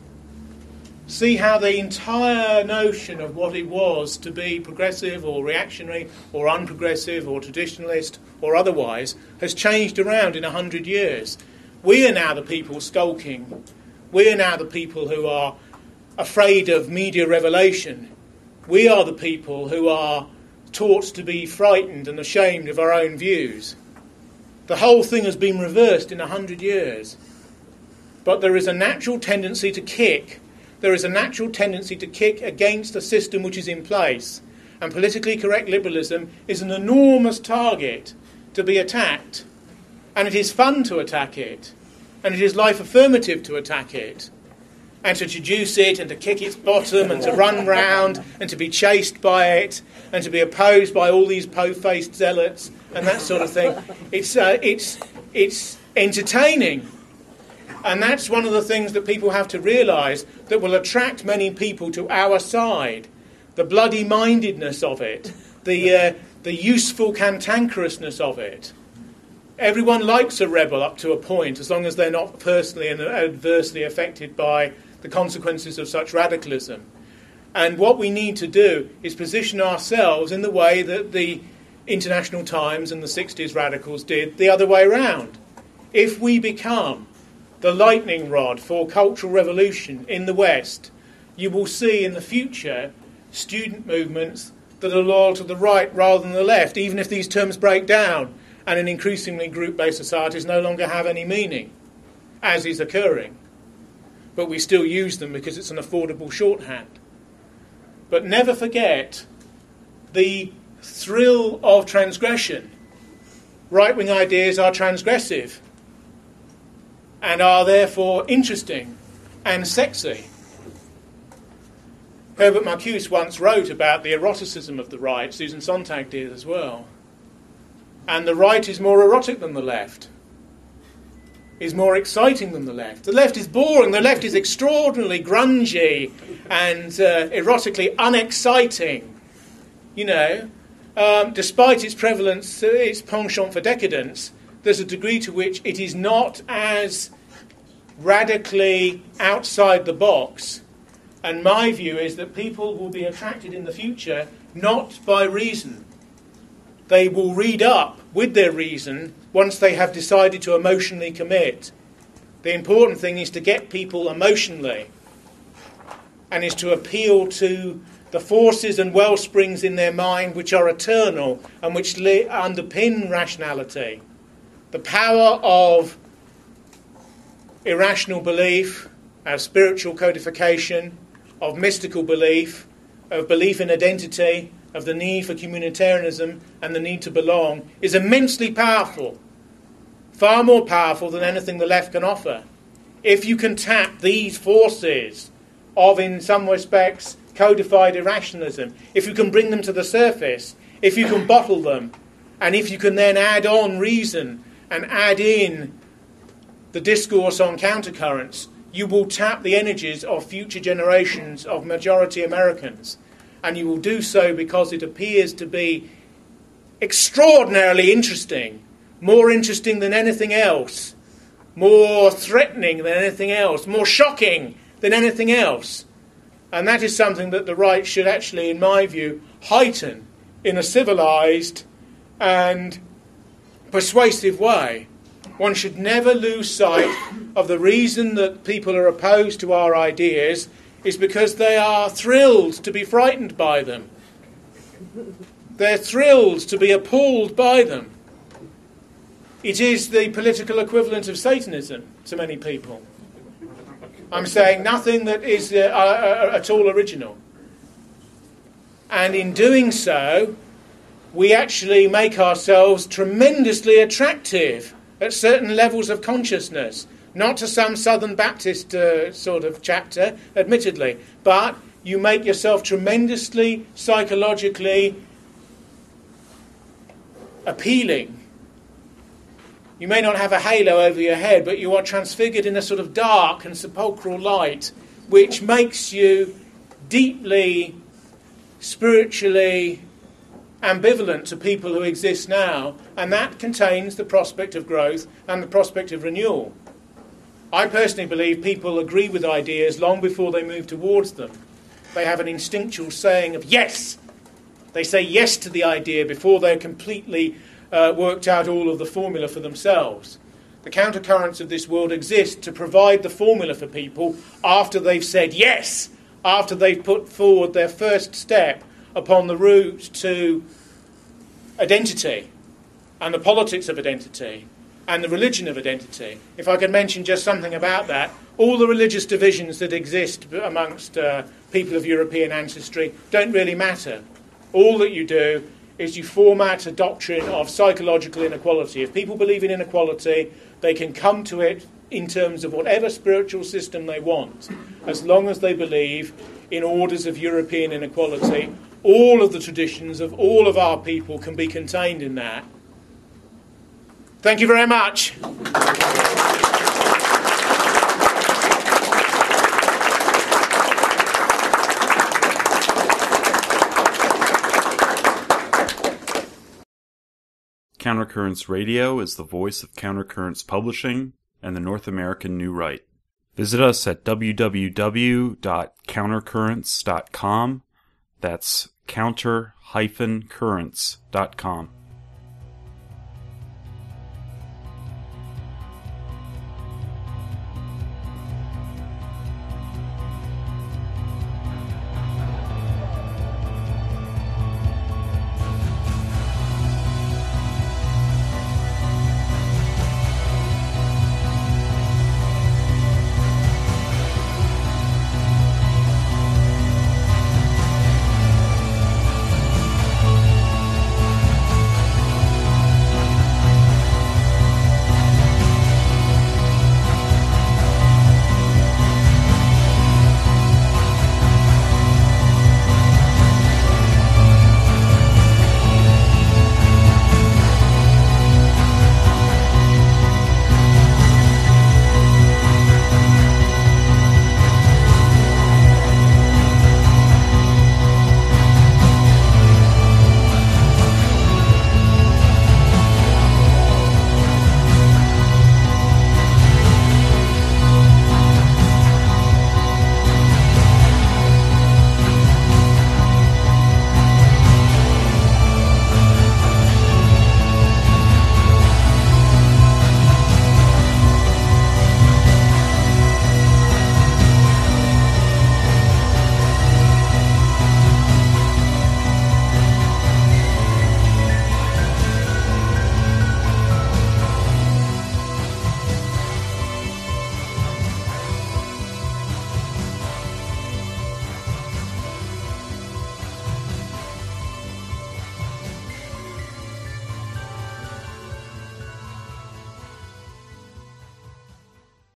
[SPEAKER 1] See how the entire notion of what it was to be progressive or reactionary or unprogressive or traditionalist or otherwise has changed around in a hundred years. We are now the people skulking. We are now the people who are afraid of media revelation. We are the people who are taught to be frightened and ashamed of our own views. The whole thing has been reversed in a hundred years. But there is a natural tendency to kick. There is a natural tendency to kick against a system which is in place. And politically correct liberalism is an enormous target to be attacked. And it is fun to attack it. And it is life affirmative to attack it. And to traduce it and to kick its bottom and to run round and to be chased by it and to be opposed by all these po-faced zealots and that sort of thing. It's, uh, it's, it's entertaining. And that's one of the things that people have to realise that will attract many people to our side. The bloody-mindedness of it, the, uh, the useful cantankerousness of it. Everyone likes a rebel up to a point, as long as they're not personally and adversely affected by the consequences of such radicalism. And what we need to do is position ourselves in the way that the International Times and the sixties radicals did the other way around. If we become the lightning rod for cultural revolution in the West, you will see in the future student movements that are loyal to the right rather than the left, even if these terms break down and in increasingly group-based societies no longer have any meaning, as is occurring. But we still use them because it's an affordable shorthand. But never forget the thrill of transgression. Right-wing ideas are transgressive and are therefore interesting and sexy. Herbert Marcuse once wrote about the eroticism of the right. Susan Sontag did as well. And the right is more erotic than the left. is more exciting than the left. The left is boring. The left is extraordinarily grungy and uh, erotically unexciting. You know, um, despite its prevalence, uh, its penchant for decadence, there's a degree to which it is not as radically outside the box. And my view is that people will be attracted in the future not by reason. They will read up with their reason once they have decided to emotionally commit. The important thing is to get people emotionally, and is to appeal to the forces and well springs in their mind which are eternal and which li- underpin rationality. The power of irrational belief, of spiritual codification, of mystical belief, of belief in identity, of the need for communitarianism and the need to belong, is immensely powerful, far more powerful than anything the left can offer. If you can tap these forces of, in some respects, codified irrationalism, if you can bring them to the surface, if you can bottle them, and if you can then add on reason and add in the discourse on countercurrents, you will tap the energies of future generations of majority Americans. And you will do so because it appears to be extraordinarily interesting, more interesting than anything else, more threatening than anything else, more shocking than anything else. And that is something that the right should actually, in my view, heighten in a civilised and persuasive way. One should never lose sight of the reason that people are opposed to our ideas is because they are thrilled to be frightened by them. They're thrilled to be appalled by them. It is the political equivalent of Satanism to many people. I'm saying nothing that is uh, uh, at all original. And in doing so, we actually make ourselves tremendously attractive at certain levels of consciousness. Not to some Southern Baptist uh, sort of chapter, admittedly, but you make yourself tremendously psychologically appealing. You may not have a halo over your head, but you are transfigured in a sort of dark and sepulchral light, which makes you deeply, spiritually ambivalent to people who exist now, and that contains the prospect of growth and the prospect of renewal. I personally believe people agree with ideas long before they move towards them. They have an instinctual saying of yes. They say yes to the idea before they're completely uh, worked out all of the formula for themselves. The countercurrents of this world exist to provide the formula for people after they've said yes, after they've put forward their first step upon the route to identity and the politics of identity and the religion of identity. If I could mention just something about that, all the religious divisions that exist amongst uh, people of European ancestry don't really matter. All that you do is you format a doctrine of psychological inequality. If people believe in inequality, they can come to it in terms of whatever spiritual system they want, as long as they believe in orders of European inequality. All of the traditions of all of our people can be contained in that. Thank you very much.
[SPEAKER 2] Countercurrents Radio is the voice of Countercurrents Publishing and the North American New Right. Visit us at w w w dot countercurrents dot com. That's counter dash currents dot com.